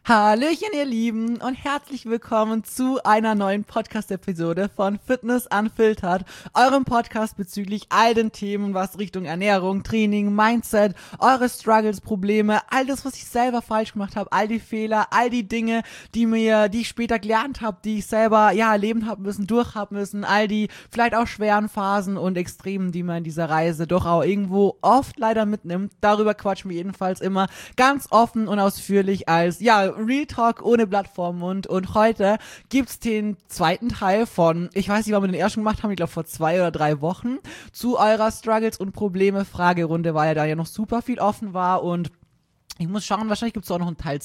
Hallöchen, ihr Lieben, und herzlich willkommen zu einer neuen Podcast-Episode von Fitness Unfiltered, eurem Podcast bezüglich all den Themen, was Richtung Ernährung, Training, Mindset, eure Struggles, Probleme, all das, was ich selber falsch gemacht habe, all die Fehler, all die Dinge, die ich später gelernt habe, die ich selber erleben habe müssen, durchhaben müssen, all die vielleicht auch schweren Phasen und Extremen, die man in dieser Reise doch auch irgendwo oft leider mitnimmt. Darüber quatschen wir jedenfalls immer ganz offen und ausführlich als Real Talk ohne Blatt vorm Mund. Und heute gibt's den zweiten Teil von, ich weiß nicht, wann wir den ersten gemacht haben, ich glaube vor 2 oder 3 Wochen, zu eurer Struggles und Probleme Fragerunde, weil da ja noch super viel offen war. Und ich muss schauen, wahrscheinlich gibt's auch noch einen Teil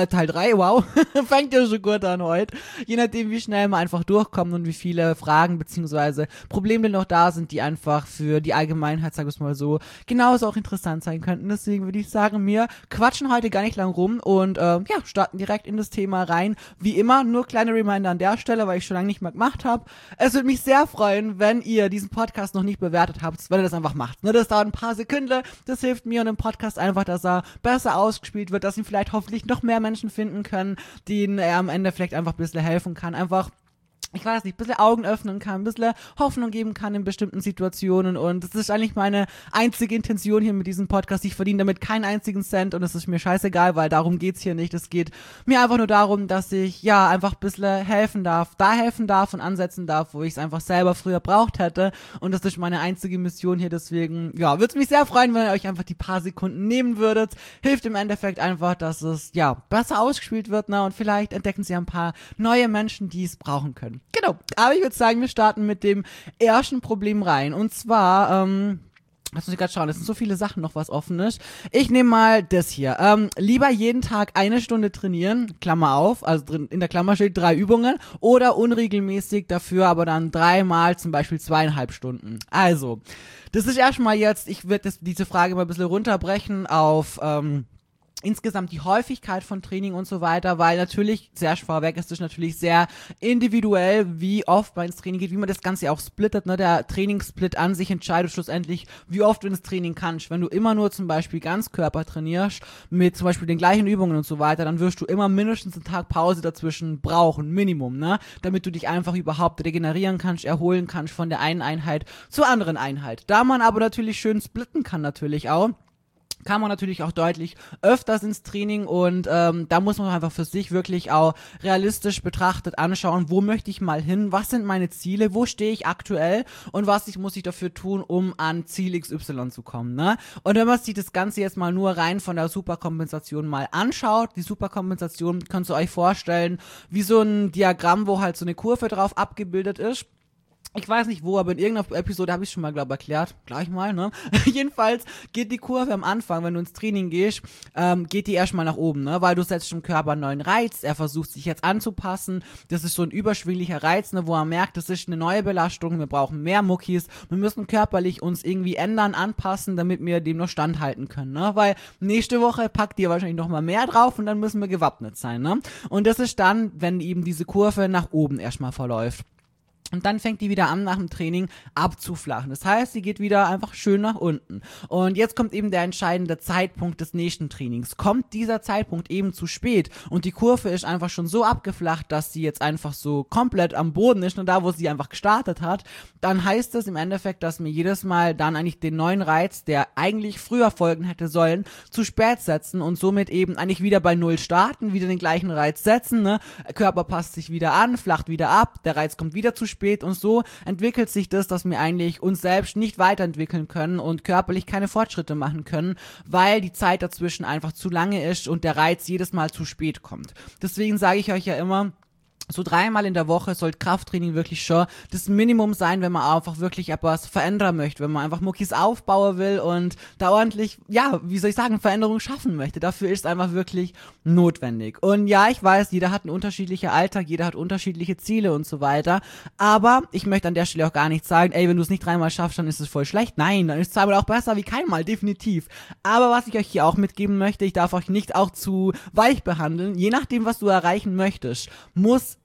3, wow, fängt ja schon gut an heute. Je nachdem, wie schnell wir einfach durchkommen und wie viele Fragen bzw. Probleme noch da sind, die einfach für die Allgemeinheit, sagen wir es mal so, genauso auch interessant sein könnten. Deswegen würde ich sagen, wir quatschen heute gar nicht lang rum und starten direkt in das Thema rein. Wie immer, nur kleine Reminder an der Stelle, weil ich schon lange nicht mehr gemacht habe. Es würde mich sehr freuen, wenn ihr diesen Podcast noch nicht bewertet habt, wenn ihr das einfach macht. Ne, das dauert ein paar Sekunden, das hilft mir und dem Podcast einfach, dass er besser ausgespielt wird, dass ihn vielleicht hoffentlich noch mehr Menschen finden können, denen er am Ende vielleicht einfach ein bisschen helfen kann. Einfach, ich weiß nicht, ein bisschen Augen öffnen kann, ein bisschen Hoffnung geben kann in bestimmten Situationen, und das ist eigentlich meine einzige Intention hier mit diesem Podcast. Ich verdiene damit keinen einzigen Cent und es ist mir scheißegal, weil darum geht's hier nicht. Es geht mir einfach nur darum, dass ich einfach ein bisschen helfen darf und ansetzen darf, wo ich es einfach selber früher braucht hätte, und das ist meine einzige Mission hier. Deswegen, würde es mich sehr freuen, wenn ihr euch einfach die paar Sekunden nehmen würdet. Hilft im Endeffekt einfach, dass es besser ausgespielt wird, und vielleicht entdecken sie ein paar neue Menschen, die es brauchen können. Genau, aber ich würde sagen, wir starten mit dem ersten Problem rein. Und zwar, lass uns gerade schauen, es sind so viele Sachen noch, was offen ist. Ich nehme mal das hier. Lieber jeden Tag 1 Stunde trainieren, Klammer auf, also drin in der Klammer steht 3 Übungen, oder unregelmäßig dafür, aber dann 3 Mal zum Beispiel 2,5 Stunden. Also, das ist erstmal jetzt, ich würde diese Frage mal ein bisschen runterbrechen auf, insgesamt die Häufigkeit von Training und so weiter, weil natürlich, sehr vorweg, ist es natürlich sehr individuell, wie oft man ins Training geht, wie man das Ganze auch splittet, ne, der Trainingssplit an sich entscheidet schlussendlich, wie oft du ins Training kannst. Wenn du immer nur zum Beispiel Ganzkörper trainierst, mit zum Beispiel den gleichen Übungen und so weiter, dann wirst du immer mindestens einen Tag Pause dazwischen brauchen, Minimum, ne, damit du dich einfach überhaupt regenerieren kannst, erholen kannst von der einen Einheit zur anderen Einheit. Da man aber natürlich schön splitten kann natürlich auch, kann man natürlich auch deutlich öfters ins Training, und da muss man einfach für sich wirklich auch realistisch betrachtet anschauen, wo möchte ich mal hin, was sind meine Ziele, wo stehe ich aktuell und muss ich dafür tun, um an Ziel XY zu kommen, ne? Und wenn man sich das Ganze jetzt mal nur rein von der Superkompensation mal anschaut, die Superkompensation könnt ihr euch vorstellen wie so ein Diagramm, wo halt so eine Kurve drauf abgebildet ist. Ich weiß nicht wo, aber in irgendeiner Episode habe ich es schon mal, glaube ich, erklärt. Gleich mal, ne? Jedenfalls geht die Kurve am Anfang, wenn du ins Training gehst, geht die erstmal nach oben, ne? Weil du setzt dem Körper einen neuen Reiz, er versucht sich jetzt anzupassen. Das ist so ein überschwinglicher Reiz, ne? Wo er merkt, das ist eine neue Belastung, wir brauchen mehr Muckis, wir müssen körperlich uns irgendwie ändern, anpassen, damit wir dem noch standhalten können, ne? Weil nächste Woche packt ihr wahrscheinlich noch mal mehr drauf und dann müssen wir gewappnet sein, ne? Und das ist dann, wenn eben diese Kurve nach oben erstmal verläuft. Und dann fängt die wieder an, nach dem Training abzuflachen. Das heißt, sie geht wieder einfach schön nach unten. Und jetzt kommt eben der entscheidende Zeitpunkt des nächsten Trainings. Kommt dieser Zeitpunkt eben zu spät und die Kurve ist einfach schon so abgeflacht, dass sie jetzt einfach so komplett am Boden ist, und da, wo sie einfach gestartet hat, dann heißt es im Endeffekt, dass mir jedes Mal dann eigentlich den neuen Reiz, der eigentlich früher folgen hätte sollen, zu spät setzen und somit eben eigentlich wieder bei Null starten, wieder den gleichen Reiz setzen, ne? Körper passt sich wieder an, flacht wieder ab, der Reiz kommt wieder zu spät, und so entwickelt sich das, dass wir eigentlich uns selbst nicht weiterentwickeln können und körperlich keine Fortschritte machen können, weil die Zeit dazwischen einfach zu lange ist und der Reiz jedes Mal zu spät kommt. Deswegen sage ich euch ja immer, so 3 Mal in der Woche sollte Krafttraining wirklich schon das Minimum sein, wenn man einfach wirklich etwas verändern möchte, wenn man einfach Muckis aufbauen will und da ordentlich, Veränderung schaffen möchte. Dafür ist es einfach wirklich notwendig. Und ja, ich weiß, jeder hat einen unterschiedlichen Alltag, jeder hat unterschiedliche Ziele und so weiter, aber ich möchte an der Stelle auch gar nicht sagen, wenn du es nicht 3 Mal schaffst, dann ist es voll schlecht. Nein, dann ist es 2 Mal auch besser wie kein Mal, definitiv. Aber was ich euch hier auch mitgeben möchte, ich darf euch nicht auch zu weich behandeln. Je nachdem, was du erreichen möchtest, muss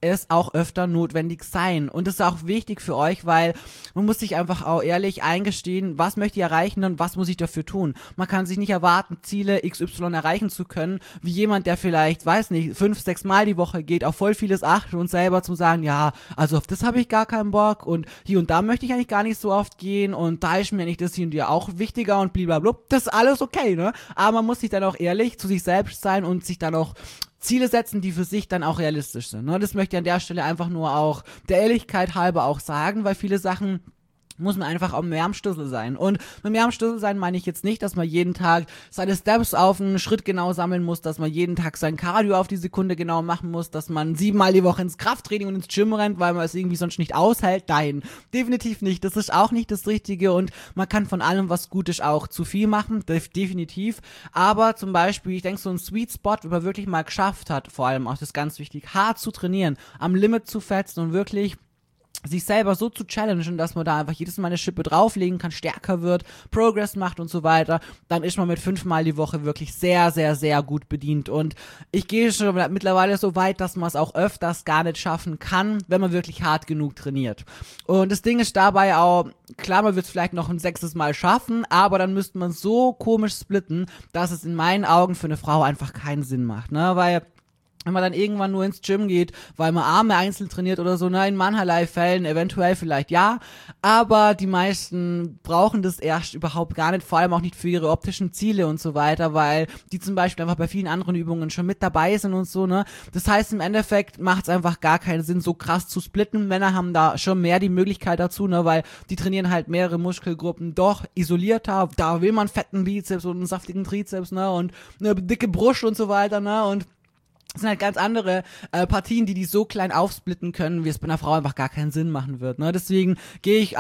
es auch öfter notwendig sein. Und das ist auch wichtig für euch, weil man muss sich einfach auch ehrlich eingestehen, was möchte ich erreichen und was muss ich dafür tun. Man kann sich nicht erwarten, Ziele XY erreichen zu können, wie jemand, der vielleicht, weiß nicht, 5, 6 Mal die Woche geht, auf voll vieles achtet und selber zu sagen, ja, also auf das habe ich gar keinen Bock und hier und da möchte ich eigentlich gar nicht so oft gehen und da ist mir nicht das hier und hier auch wichtiger und blablabla. Das ist alles okay, ne? Aber man muss sich dann auch ehrlich zu sich selbst sein und sich dann auch Ziele setzen, die für sich dann auch realistisch sind. Ne? Das möchte ich an der Stelle einfach nur auch der Ehrlichkeit halber auch sagen, weil viele Sachen muss man einfach auch mehr am Schlüssel sein. Und mit mehr am Schlüssel sein meine ich jetzt nicht, dass man jeden Tag seine Steps auf einen Schritt genau sammeln muss, dass man jeden Tag sein Cardio auf die Sekunde genau machen muss, dass man 7-mal die Woche ins Krafttraining und ins Gym rennt, weil man es irgendwie sonst nicht aushält. Nein, definitiv nicht. Das ist auch nicht das Richtige und man kann von allem, was gut ist, auch zu viel machen, definitiv. Aber zum Beispiel, ich denke, so ein Sweet Spot, wenn man wirklich mal geschafft hat, vor allem auch das ist ganz wichtig, hart zu trainieren, am Limit zu fetzen und wirklich sich selber so zu challengen, dass man da einfach jedes Mal eine Schippe drauflegen kann, stärker wird, Progress macht und so weiter, dann ist man mit 5-mal die Woche wirklich sehr, sehr, sehr gut bedient. Und ich gehe schon mittlerweile so weit, dass man es auch öfters gar nicht schaffen kann, wenn man wirklich hart genug trainiert. Und das Ding ist dabei auch, klar, man wird es vielleicht noch ein 6. Mal schaffen, aber dann müsste man so komisch splitten, dass es in meinen Augen für eine Frau einfach keinen Sinn macht, ne, weil wenn man dann irgendwann nur ins Gym geht, weil man Arme einzeln trainiert oder so, in mancherlei Fällen eventuell vielleicht ja, aber die meisten brauchen das erst überhaupt gar nicht, vor allem auch nicht für ihre optischen Ziele und so weiter, weil die zum Beispiel einfach bei vielen anderen Übungen schon mit dabei sind und so, ne. Das heißt, im Endeffekt macht es einfach gar keinen Sinn, so krass zu splitten. Männer haben da schon mehr die Möglichkeit dazu, ne, weil die trainieren halt mehrere Muskelgruppen doch isolierter, da will man fetten Bizeps und einen saftigen Trizeps, ne, und eine dicke Brust und so weiter, ne, und das sind halt ganz andere Partien, die so klein aufsplitten können, wie es bei einer Frau einfach gar keinen Sinn machen wird. Ne? Deswegen gehe ich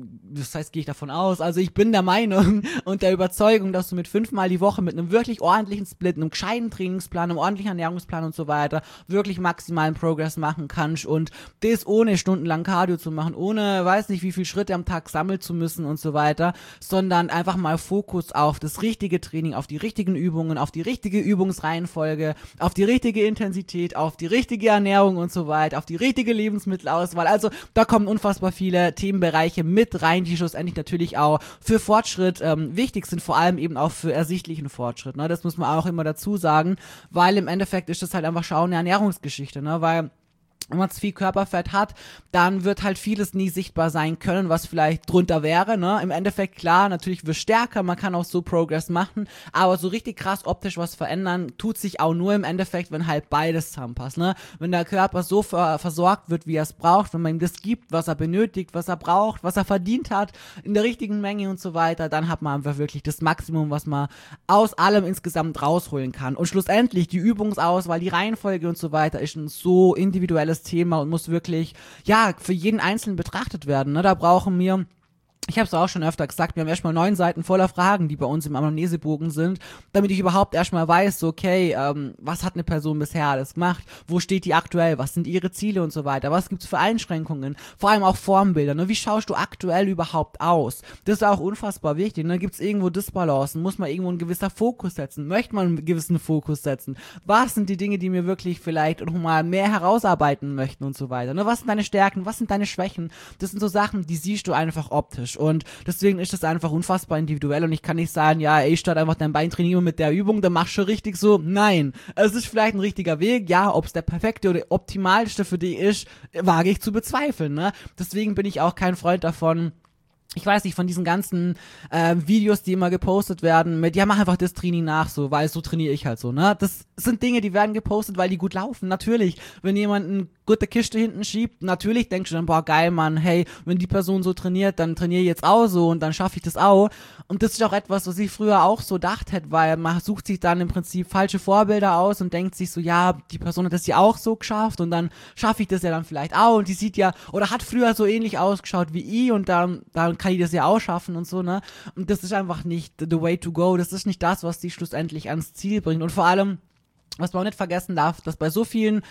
davon aus, also ich bin der Meinung und der Überzeugung, dass du mit 5-mal die Woche mit einem wirklich ordentlichen Split, einem gescheiten Trainingsplan, einem ordentlichen Ernährungsplan und so weiter, wirklich maximalen Progress machen kannst und das ohne stundenlang Cardio zu machen, ohne, weiß nicht, wie viel Schritte am Tag sammeln zu müssen und so weiter, sondern einfach mal Fokus auf das richtige Training, auf die richtigen Übungen, auf die richtige Übungsreihenfolge, auf die richtige Intensität, auf die richtige Ernährung und so weiter, auf die richtige Lebensmittelauswahl. Also da kommen unfassbar viele Themenbereiche mit rein, die schlussendlich natürlich auch für Fortschritt wichtig sind, vor allem eben auch für ersichtlichen Fortschritt. Ne? Das muss man auch immer dazu sagen, weil im Endeffekt ist das halt einfach eine Ernährungsgeschichte, ne? Weil wenn man zu viel Körperfett hat, dann wird halt vieles nie sichtbar sein können, was vielleicht drunter wäre, ne? Im Endeffekt, klar, natürlich wird stärker, man kann auch so Progress machen, aber so richtig krass optisch was verändern, tut sich auch nur im Endeffekt, wenn halt beides zusammenpasst, ne? Wenn der Körper so versorgt wird, wie er es braucht, wenn man ihm das gibt, was er benötigt, was er braucht, was er verdient hat, in der richtigen Menge und so weiter, dann hat man einfach wirklich das Maximum, was man aus allem insgesamt rausholen kann. Und schlussendlich, die Übungsauswahl, die Reihenfolge und so weiter, ist ein so individuelles Thema und muss wirklich, ja, für jeden Einzelnen betrachtet werden. Ne? Da brauchen wir, ich habe es auch schon öfter gesagt, wir haben erstmal 9 Seiten voller Fragen, die bei uns im Anamnesebogen sind, damit ich überhaupt erstmal weiß, so, okay, was hat eine Person bisher alles gemacht, wo steht die aktuell, was sind ihre Ziele und so weiter, was gibt's für Einschränkungen, vor allem auch Formbilder, ne? Wie schaust du aktuell überhaupt aus? Das ist auch unfassbar wichtig, ne? Gibt's irgendwo Disbalancen, muss man irgendwo einen gewisser Fokus setzen, möchte man einen gewissen Fokus setzen, was sind die Dinge, die mir wirklich vielleicht nochmal mehr herausarbeiten möchten und so weiter, ne? Was sind deine Stärken, was sind deine Schwächen? Das sind so Sachen, die siehst du einfach optisch. Und deswegen ist das einfach unfassbar individuell und ich kann nicht sagen, ja, ey, statt einfach dein Bein trainieren mit der Übung, dann machst du richtig so. Nein, es ist vielleicht ein richtiger Weg, ja, ob es der perfekte oder optimalste für dich ist, wage ich zu bezweifeln, ne? Deswegen bin ich auch kein Freund davon, ich weiß nicht, von diesen ganzen Videos, die immer gepostet werden, mit, ja, mach einfach das Training nach, so, weil so trainiere ich halt so, ne? Das sind Dinge, die werden gepostet, weil die gut laufen, natürlich. Wenn jemand eine gute Kiste hinten schiebt, natürlich denkst du dann, boah, geil, Mann, hey, wenn die Person so trainiert, dann trainiere ich jetzt auch so und dann schaffe ich das auch. Und das ist auch etwas, was ich früher auch so gedacht hätte, weil man sucht sich dann im Prinzip falsche Vorbilder aus und denkt sich so, ja, die Person hat das ja auch so geschafft und dann schaffe ich das ja dann vielleicht auch und die sieht ja, oder hat früher so ähnlich ausgeschaut wie ich und dann kann ich das ja auch schaffen und so, ne? Und das ist einfach nicht the way to go, das ist nicht das, was dich schlussendlich ans Ziel bringt und vor allem, was man auch nicht vergessen darf, dass bei so vielen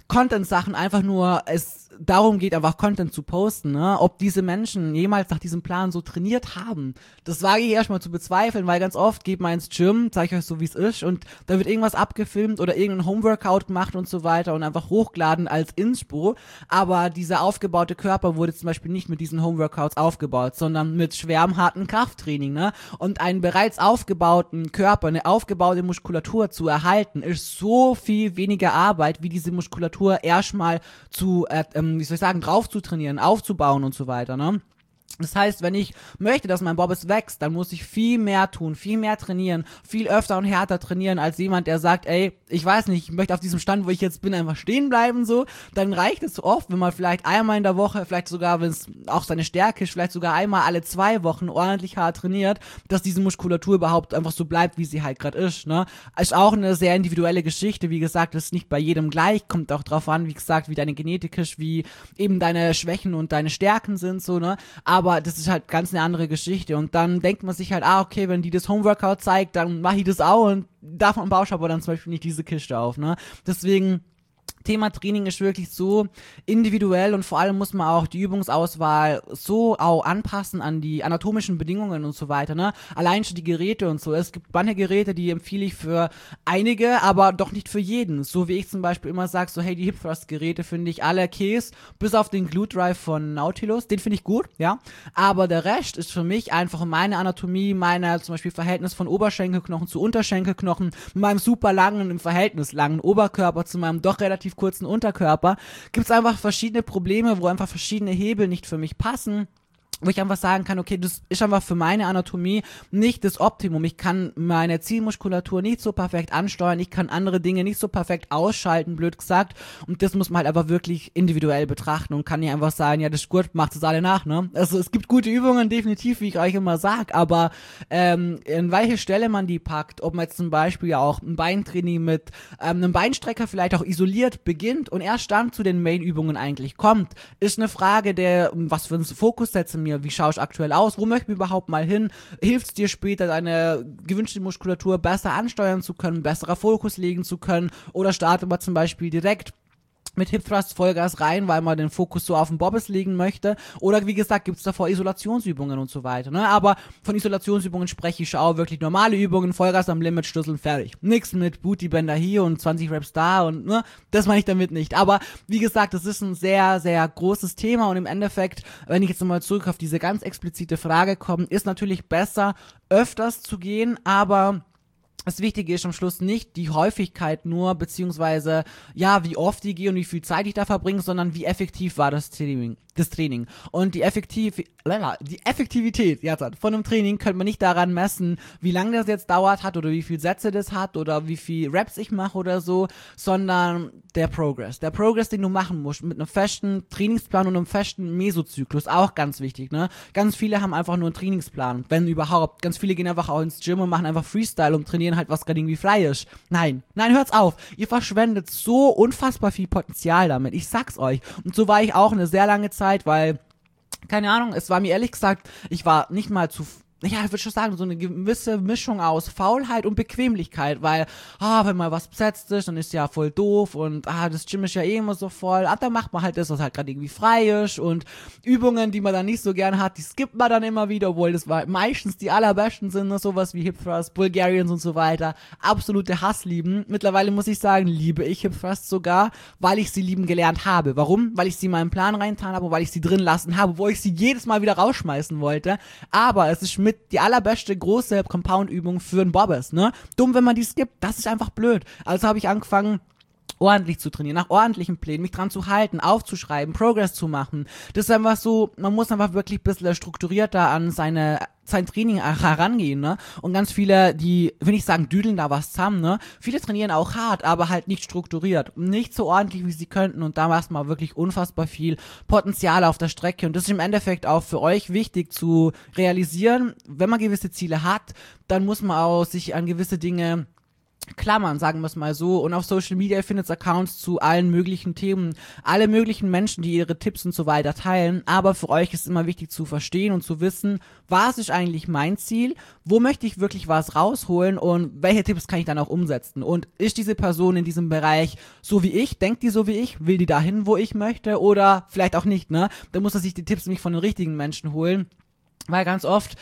Content-Sachen einfach nur es darum geht, einfach Content zu posten, ne? Ob diese Menschen jemals nach diesem Plan so trainiert haben, das wage ich erstmal zu bezweifeln, weil ganz oft geht man ins Gym, zeige ich euch so, wie es ist, und da wird irgendwas abgefilmt oder irgendein Homeworkout gemacht und so weiter und einfach hochgeladen als Inspo, aber dieser aufgebaute Körper wurde zum Beispiel nicht mit diesen Homeworkouts aufgebaut, sondern mit schwerem, harten Krafttraining, ne? Und einen bereits aufgebauten Körper, eine aufgebaute Muskulatur zu erhalten, ist so viel weniger Arbeit, wie diese Muskulatur erstmal zu, drauf zu trainieren, aufzubauen und so weiter, ne? Das heißt, wenn ich möchte, dass mein Bobbes wächst, dann muss ich viel mehr tun, viel mehr trainieren, viel öfter und härter trainieren als jemand, der sagt, ey, ich weiß nicht, ich möchte auf diesem Stand, wo ich jetzt bin, einfach stehen bleiben, so. Dann reicht es so oft, wenn man vielleicht einmal in der Woche, vielleicht sogar, wenn es auch seine Stärke ist, vielleicht sogar einmal alle 2 Wochen ordentlich hart trainiert, dass diese Muskulatur überhaupt einfach so bleibt, wie sie halt gerade ist, ne. Ist auch eine sehr individuelle Geschichte, wie gesagt, ist nicht bei jedem gleich, kommt auch drauf an, wie gesagt, wie deine Genetik ist, wie eben deine Schwächen und deine Stärken sind, so, ne. Aber das ist halt ganz eine andere Geschichte und dann denkt man sich halt, okay, wenn die das Homeworkout zeigt, dann mache ich das auch und davon baue ich aber dann zum Beispiel nicht diese Kiste auf, ne? Deswegen Thema Training ist wirklich so individuell und vor allem muss man auch die Übungsauswahl so auch anpassen an die anatomischen Bedingungen und so weiter, ne? Allein schon die Geräte und so. Es gibt manche Geräte, die empfehle ich für einige, aber doch nicht für jeden. So wie ich zum Beispiel immer sage, so hey, die Hip Thrust Geräte finde ich alle Käse, bis auf den Glute Drive von Nautilus, den finde ich gut, ja. Aber der Rest ist für mich einfach meine Anatomie, meine zum Beispiel Verhältnis von Oberschenkelknochen zu Unterschenkelknochen, mit meinem super langen, im Verhältnis langen Oberkörper zu meinem doch relativ kurzen Unterkörper, gibt es einfach verschiedene Probleme, wo einfach verschiedene Hebel nicht für mich passen, wo ich einfach sagen kann, okay, das ist einfach für meine Anatomie nicht das Optimum. Ich kann meine Zielmuskulatur nicht so perfekt ansteuern, ich kann andere Dinge nicht so perfekt ausschalten, blöd gesagt, und das muss man halt einfach wirklich individuell betrachten und kann nicht einfach sagen, ja, das ist gut, macht es alle nach, ne? Also es gibt gute Übungen, definitiv, wie ich euch immer sag, aber in welche Stelle man die packt, ob man jetzt zum Beispiel ja auch ein Beintraining mit einem Beinstrecker vielleicht auch isoliert beginnt und erst dann zu den Main-Übungen eigentlich kommt, ist eine Frage der, was für einen Fokus setzen wir, wie schaue ich aktuell aus, wo möchten wir überhaupt mal hin, hilft es dir später, deine gewünschte Muskulatur besser ansteuern zu können, besserer Fokus legen zu können, oder startet man zum Beispiel direkt mit Hip Thrust Vollgas rein, weil man den Fokus so auf den Bobbes legen möchte, oder wie gesagt, gibt's davor Isolationsübungen und so weiter, ne, aber von Isolationsübungen spreche ich auch wirklich normale Übungen, Vollgas am Limit, Schlüsseln, fertig. Nix mit Bootybänder hier und 20 Reps da und, ne, das meine ich damit nicht, aber wie gesagt, das ist ein sehr, sehr großes Thema und im Endeffekt, wenn ich jetzt nochmal zurück auf diese ganz explizite Frage komme, ist natürlich besser, öfters zu gehen, aber das Wichtige ist am Schluss nicht die Häufigkeit nur, beziehungsweise, ja, wie oft ich gehe und wie viel Zeit ich da verbringe, sondern wie effektiv war das Training. Und die Effektivität von einem Training könnte man nicht daran messen, wie lange das jetzt dauert hat oder wie viele Sätze das hat oder wie viel Reps ich mache oder so, sondern der Progress. Der Progress, den du machen musst, mit einem festen Trainingsplan und einem festen Mesozyklus, auch ganz wichtig, ne? Ganz viele haben einfach nur einen Trainingsplan, wenn überhaupt. Ganz viele gehen einfach auch ins Gym und machen einfach Freestyle und trainieren halt, was gerade irgendwie frei ist. Nein, hört's auf. Ihr verschwendet so unfassbar viel Potenzial damit. Ich sag's euch. Und so war ich auch eine sehr lange Zeit, weil, keine Ahnung, es war mir ehrlich gesagt, ich war nicht mal zu, ich würde schon sagen, so eine gewisse Mischung aus Faulheit und Bequemlichkeit, weil, wenn mal was besetzt ist, dann ist ja voll doof und, das Gym ist ja eh immer so voll, dann macht man halt das, was halt gerade irgendwie frei ist und Übungen, die man dann nicht so gern hat, die skippt man dann immer wieder, obwohl das meistens die allerbesten sind, ne? Sowas wie Hip Thrust, Bulgarians und so weiter, absolute Hasslieben. Mittlerweile muss ich sagen, liebe ich Hip Thrust sogar, weil ich sie lieben gelernt habe. Warum? Weil ich sie in meinen Plan reintan habe und weil ich sie drin lassen habe, wo ich sie jedes Mal wieder rausschmeißen wollte, aber es ist mit die allerbeste große Compound-Übung für einen Bobbes, ne? Dumm, wenn man die skippt, das ist einfach blöd. Also habe ich angefangen, ordentlich zu trainieren, nach ordentlichen Plänen, mich dran zu halten, aufzuschreiben, Progress zu machen. Das ist einfach so, man muss einfach wirklich ein bisschen strukturierter an sein Training herangehen, ne? Und ganz viele, die, will ich sagen, düdeln da was zusammen, ne? Viele trainieren auch hart, aber halt nicht strukturiert. Nicht so ordentlich, wie sie könnten, und da macht man wirklich unfassbar viel Potenzial auf der Strecke, und das ist im Endeffekt auch für euch wichtig zu realisieren. Wenn man gewisse Ziele hat, dann muss man auch sich an gewisse Dinge Klammern, sagen wir es mal so. Und auf Social Media findet es Accounts zu allen möglichen Themen, alle möglichen Menschen, die ihre Tipps und so weiter teilen. Aber für euch ist immer wichtig zu verstehen und zu wissen, was ist eigentlich mein Ziel, wo möchte ich wirklich was rausholen und welche Tipps kann ich dann auch umsetzen. Und ist diese Person in diesem Bereich so wie ich, denkt die so wie ich, will die dahin, wo ich möchte oder vielleicht auch nicht, ne? Da muss er sich die Tipps nämlich von den richtigen Menschen holen. Weil ganz oft,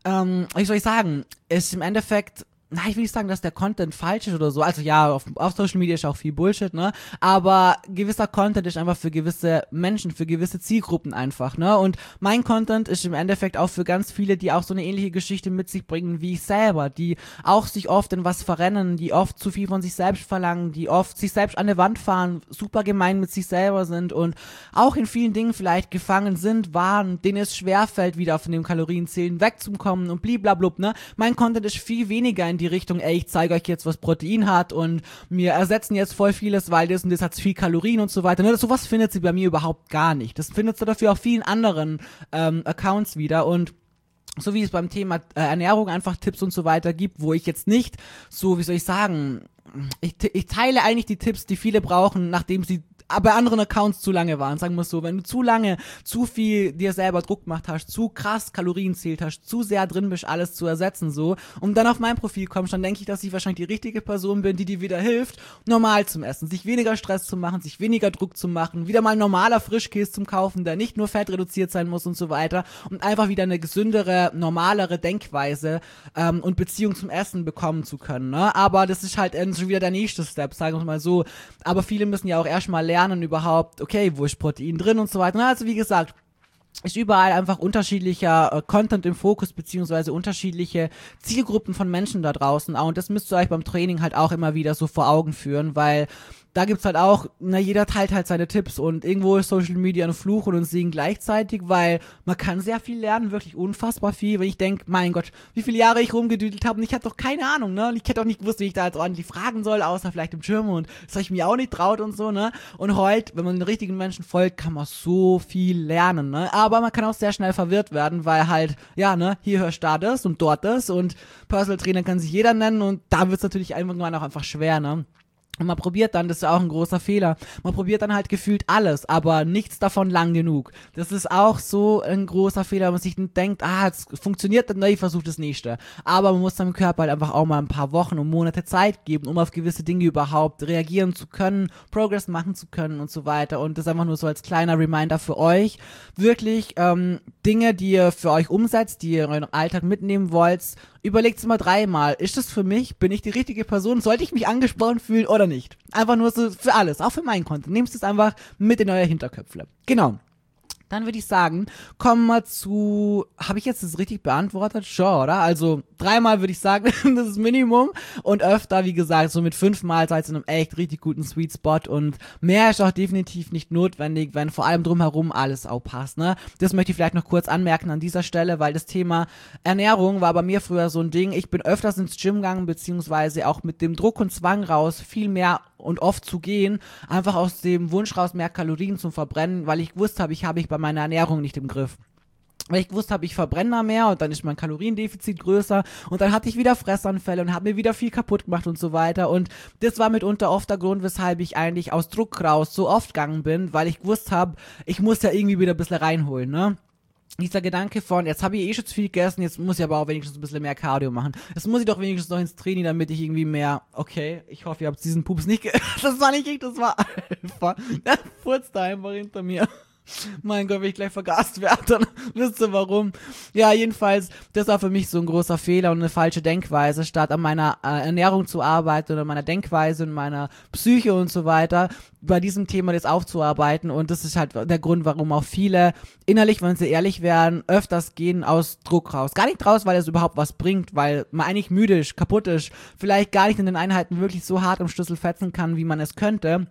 wie soll ich sagen, ist im Endeffekt, ich will nicht sagen, dass der Content falsch ist oder so. Also ja, auf Social Media ist auch viel Bullshit, ne? Aber gewisser Content ist einfach für gewisse Menschen, für gewisse Zielgruppen einfach, ne? Und mein Content ist im Endeffekt auch für ganz viele, die auch so eine ähnliche Geschichte mit sich bringen wie ich selber, die auch sich oft in was verrennen, die oft zu viel von sich selbst verlangen, die oft sich selbst an der Wand fahren, super gemein mit sich selber sind und auch in vielen Dingen vielleicht gefangen sind, waren, denen es schwerfällt, wieder von dem Kalorienzählen wegzukommen und bliblablub, ne? Mein Content ist viel weniger in die Richtung, ich zeige euch jetzt, was Protein hat und wir ersetzen jetzt voll vieles, weil das und das hat viel Kalorien und so weiter. Ne? Sowas findet sie bei mir überhaupt gar nicht. Das findet sie dafür auf vielen anderen Accounts wieder und so wie es beim Thema Ernährung einfach Tipps und so weiter gibt, wo ich jetzt nicht so, wie soll ich sagen, ich teile eigentlich die Tipps, die viele brauchen, nachdem sie bei anderen Accounts zu lange waren, sagen wir es so, wenn du zu lange, zu viel dir selber Druck gemacht hast, zu krass Kalorien zählt hast, zu sehr drin bist, alles zu ersetzen so und dann auf mein Profil kommst, dann denke ich, dass ich wahrscheinlich die richtige Person bin, die dir wieder hilft, normal zum Essen, sich weniger Stress zu machen, sich weniger Druck zu machen, wieder mal normaler Frischkäse zum Kaufen, der nicht nur fettreduziert sein muss und so weiter und einfach wieder eine gesündere, normalere Denkweise und Beziehung zum Essen bekommen zu können, ne? Aber das ist halt schon wieder der nächste Step, sagen wir mal so, aber viele müssen ja auch erstmal lernen überhaupt, okay, wo ist Protein drin und so weiter. Also wie gesagt, ist überall einfach unterschiedlicher Content im Fokus, beziehungsweise unterschiedliche Zielgruppen von Menschen da draußen. Und das müsst ihr euch beim Training halt auch immer wieder so vor Augen führen, weil da gibt's halt auch, jeder teilt halt seine Tipps und irgendwo ist Social Media ein Fluch und ein Segen gleichzeitig, weil man kann sehr viel lernen, wirklich unfassbar viel, wenn ich denke, mein Gott, wie viele Jahre ich rumgedüdelt habe und ich hatte doch keine Ahnung, ne, und ich hätte auch nicht gewusst, wie ich da jetzt ordentlich fragen soll, außer vielleicht im Gym und das habe ich mir auch nicht traut und so, ne, und heute, wenn man den richtigen Menschen folgt, kann man so viel lernen, ne, aber man kann auch sehr schnell verwirrt werden, weil halt, ja, ne, hier hörst du da das und dort das und Personal Trainer kann sich jeder nennen und da wird's natürlich irgendwann auch einfach schwer, ne. Und man probiert dann, das ist ja auch ein großer Fehler, man probiert dann halt gefühlt alles, aber nichts davon lang genug. Das ist auch so ein großer Fehler, wenn man sich denkt, es funktioniert, dann ich versuche das nächste. Aber man muss seinem Körper halt einfach auch mal ein paar Wochen und Monate Zeit geben, um auf gewisse Dinge überhaupt reagieren zu können, Progress machen zu können und so weiter. Und das einfach nur so als kleiner Reminder für euch. Wirklich Dinge, die ihr für euch umsetzt, die ihr in euren Alltag mitnehmen wollt, überlegt es mal 3-mal. Ist das für mich? Bin ich die richtige Person? Sollte ich mich angesprochen fühlen oder nicht? Einfach nur so für alles, auch für meinen Content. Nehmt es einfach mit in euer Hinterköpfle. Genau. Dann würde ich sagen, kommen wir zu, habe ich jetzt das richtig beantwortet? Schon, oder? Also 3-mal würde ich sagen, das ist Minimum. Und öfter, wie gesagt, so mit 5-mal seid ihr in einem echt richtig guten Sweet Spot. Und mehr ist auch definitiv nicht notwendig, wenn vor allem drumherum alles auch passt, ne? Das möchte ich vielleicht noch kurz anmerken an dieser Stelle, weil das Thema Ernährung war bei mir früher so ein Ding. Ich bin öfters ins Gym gegangen, beziehungsweise auch mit dem Druck und Zwang raus, viel mehr und oft zu gehen, einfach aus dem Wunsch raus, mehr Kalorien zu verbrennen, weil ich gewusst habe, habe ich bei meiner Ernährung nicht im Griff. Weil ich gewusst habe, ich verbrenne da mehr und dann ist mein Kaloriendefizit größer und dann hatte ich wieder Fressanfälle und habe mir wieder viel kaputt gemacht und so weiter und das war mitunter oft der Grund, weshalb ich eigentlich aus Druck raus so oft gegangen bin, weil ich gewusst habe, ich muss ja irgendwie wieder ein bisschen reinholen, ne? Dieser Gedanke von, jetzt habe ich schon zu viel gegessen, jetzt muss ich aber auch wenigstens ein bisschen mehr Cardio machen. Jetzt muss ich doch wenigstens noch ins Training, damit ich irgendwie mehr, okay, ich hoffe, ihr habt diesen Pups nicht das war nicht ich, das war Alpha. Der furzt da einfach hinter mir. Mein Gott, wenn ich gleich vergast werde, dann wisst ihr warum. Ja, jedenfalls, das war für mich so ein großer Fehler und eine falsche Denkweise, statt an meiner Ernährung zu arbeiten oder meiner Denkweise und meiner Psyche und so weiter, bei diesem Thema das aufzuarbeiten und das ist halt der Grund, warum auch viele innerlich, wenn sie ehrlich werden, öfters gehen aus Druck raus. Gar nicht raus, weil es überhaupt was bringt, weil man eigentlich müde ist, kaputt ist, vielleicht gar nicht in den Einheiten wirklich so hart am Schlüssel fetzen kann, wie man es könnte.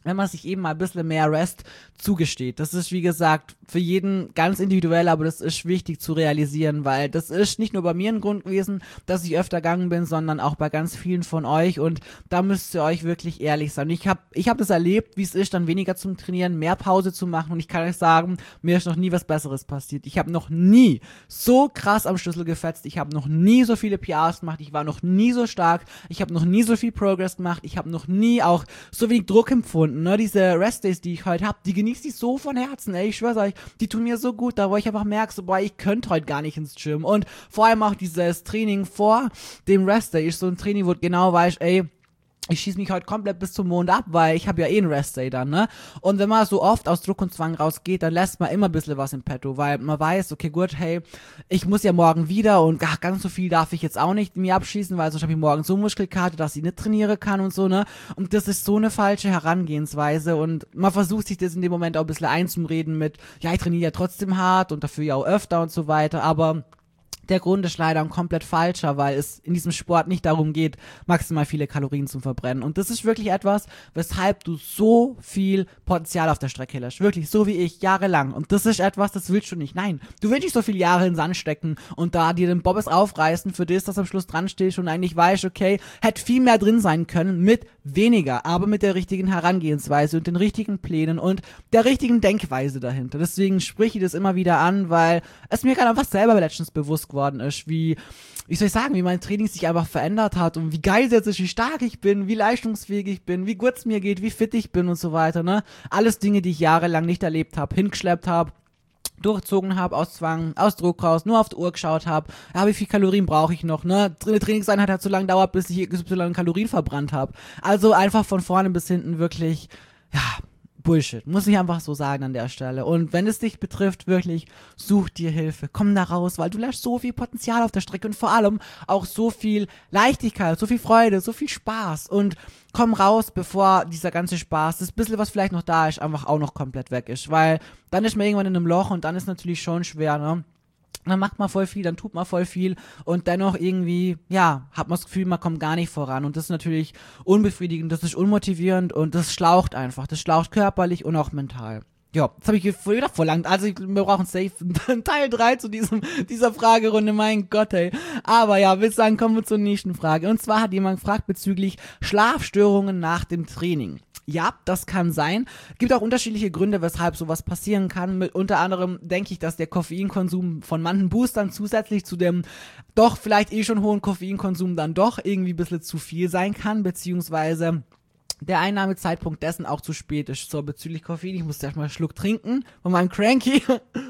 wenn man sich eben mal ein bisschen mehr Rest zugesteht. Das ist, wie gesagt, für jeden ganz individuell, aber das ist wichtig zu realisieren, weil das ist nicht nur bei mir ein Grund gewesen, dass ich öfter gegangen bin, sondern auch bei ganz vielen von euch, und da müsst ihr euch wirklich ehrlich sein. Ich hab das erlebt, wie es ist, dann weniger zum Trainieren, mehr Pause zu machen, und ich kann euch sagen, mir ist noch nie was Besseres passiert. Ich habe noch nie so krass am Schlüssel gefetzt, ich habe noch nie so viele PRs gemacht, ich war noch nie so stark, ich habe noch nie so viel Progress gemacht, ich habe noch nie auch so wenig Druck empfunden. Ne, diese Restdays, die ich heute habe, die genieße ich so von Herzen, ey, ich schwör's euch, die tun mir so gut, da wo ich einfach merke, so, boah, ich könnte heute gar nicht ins Gym, und vor allem auch dieses Training vor dem Restday ist so ein Training, wo du genau weißt, ey, ich schieße mich heute komplett bis zum Mond ab, weil ich habe ja einen Restday dann, ne? Und wenn man so oft aus Druck und Zwang rausgeht, dann lässt man immer ein bisschen was im Petto, weil man weiß, okay, gut, hey, ich muss ja morgen wieder, und ganz so viel darf ich jetzt auch nicht mir abschießen, weil sonst habe ich morgen so Muskelkater, dass ich nicht trainieren kann und so, ne? Und das ist so eine falsche Herangehensweise, und man versucht sich das in dem Moment auch ein bisschen einzureden mit, ja, ich trainiere ja trotzdem hart und dafür ja auch öfter und so weiter, aber der Grund ist leider ein komplett falscher, weil es in diesem Sport nicht darum geht, maximal viele Kalorien zu verbrennen. Und das ist wirklich etwas, weshalb du so viel Potenzial auf der Strecke lässt. Wirklich, so wie ich, jahrelang. Und das ist etwas, das willst du nicht. Nein, du willst nicht so viele Jahre in den Sand stecken und da dir den Bobbes aufreißen, für das, dass am Schluss dran stehst und eigentlich weißt, okay, hätte viel mehr drin sein können mit weniger, aber mit der richtigen Herangehensweise und den richtigen Plänen und der richtigen Denkweise dahinter. Deswegen spreche ich das immer wieder an, weil es mir gerade einfach selber letztens bewusst geworden ist, wie soll ich sagen, wie mein Training sich einfach verändert hat und wie geil es jetzt ist, wie stark ich bin, wie leistungsfähig ich bin, wie gut es mir geht, wie fit ich bin und so weiter, ne? Alles Dinge, die ich jahrelang nicht erlebt habe, hingeschleppt habe, durchgezogen habe, aus Zwang, aus Druck raus, nur auf die Uhr geschaut habe, ja, wie viel Kalorien brauche ich noch, ne? Eine Trainingseinheit hat so lange gedauert, bis ich so lange Kalorien verbrannt habe. Also einfach von vorne bis hinten wirklich, ja, Bullshit, muss ich einfach so sagen an der Stelle. Und wenn es dich betrifft, wirklich, such dir Hilfe, komm da raus, weil du lässt so viel Potenzial auf der Strecke und vor allem auch so viel Leichtigkeit, so viel Freude, so viel Spaß, und komm raus, bevor dieser ganze Spaß, das bisschen, was vielleicht noch da ist, einfach auch noch komplett weg ist, weil dann ist man irgendwann in einem Loch und dann ist natürlich schon schwer, ne? Dann macht man voll viel, dann tut man voll viel und dennoch irgendwie, ja, hat man das Gefühl, man kommt gar nicht voran, und das ist natürlich unbefriedigend, das ist unmotivierend und das schlaucht einfach, das schlaucht körperlich und auch mental. Ja, das habe ich wieder verlangt, also wir brauchen safe Teil 3 zu dieser Fragerunde, mein Gott, ey. Aber ja, würde sagen, kommen wir zur nächsten Frage, und zwar hat jemand gefragt bezüglich Schlafstörungen nach dem Training. Ja, das kann sein. Gibt auch unterschiedliche Gründe, weshalb sowas passieren kann. Mit unter anderem denke ich, dass der Koffeinkonsum von manchen Boostern zusätzlich zu dem doch vielleicht schon hohen Koffeinkonsum dann doch irgendwie ein bisschen zu viel sein kann, beziehungsweise der Einnahmezeitpunkt dessen auch zu spät ist. So, bezüglich Koffein, ich muss erstmal einen Schluck trinken von meinem Cranky.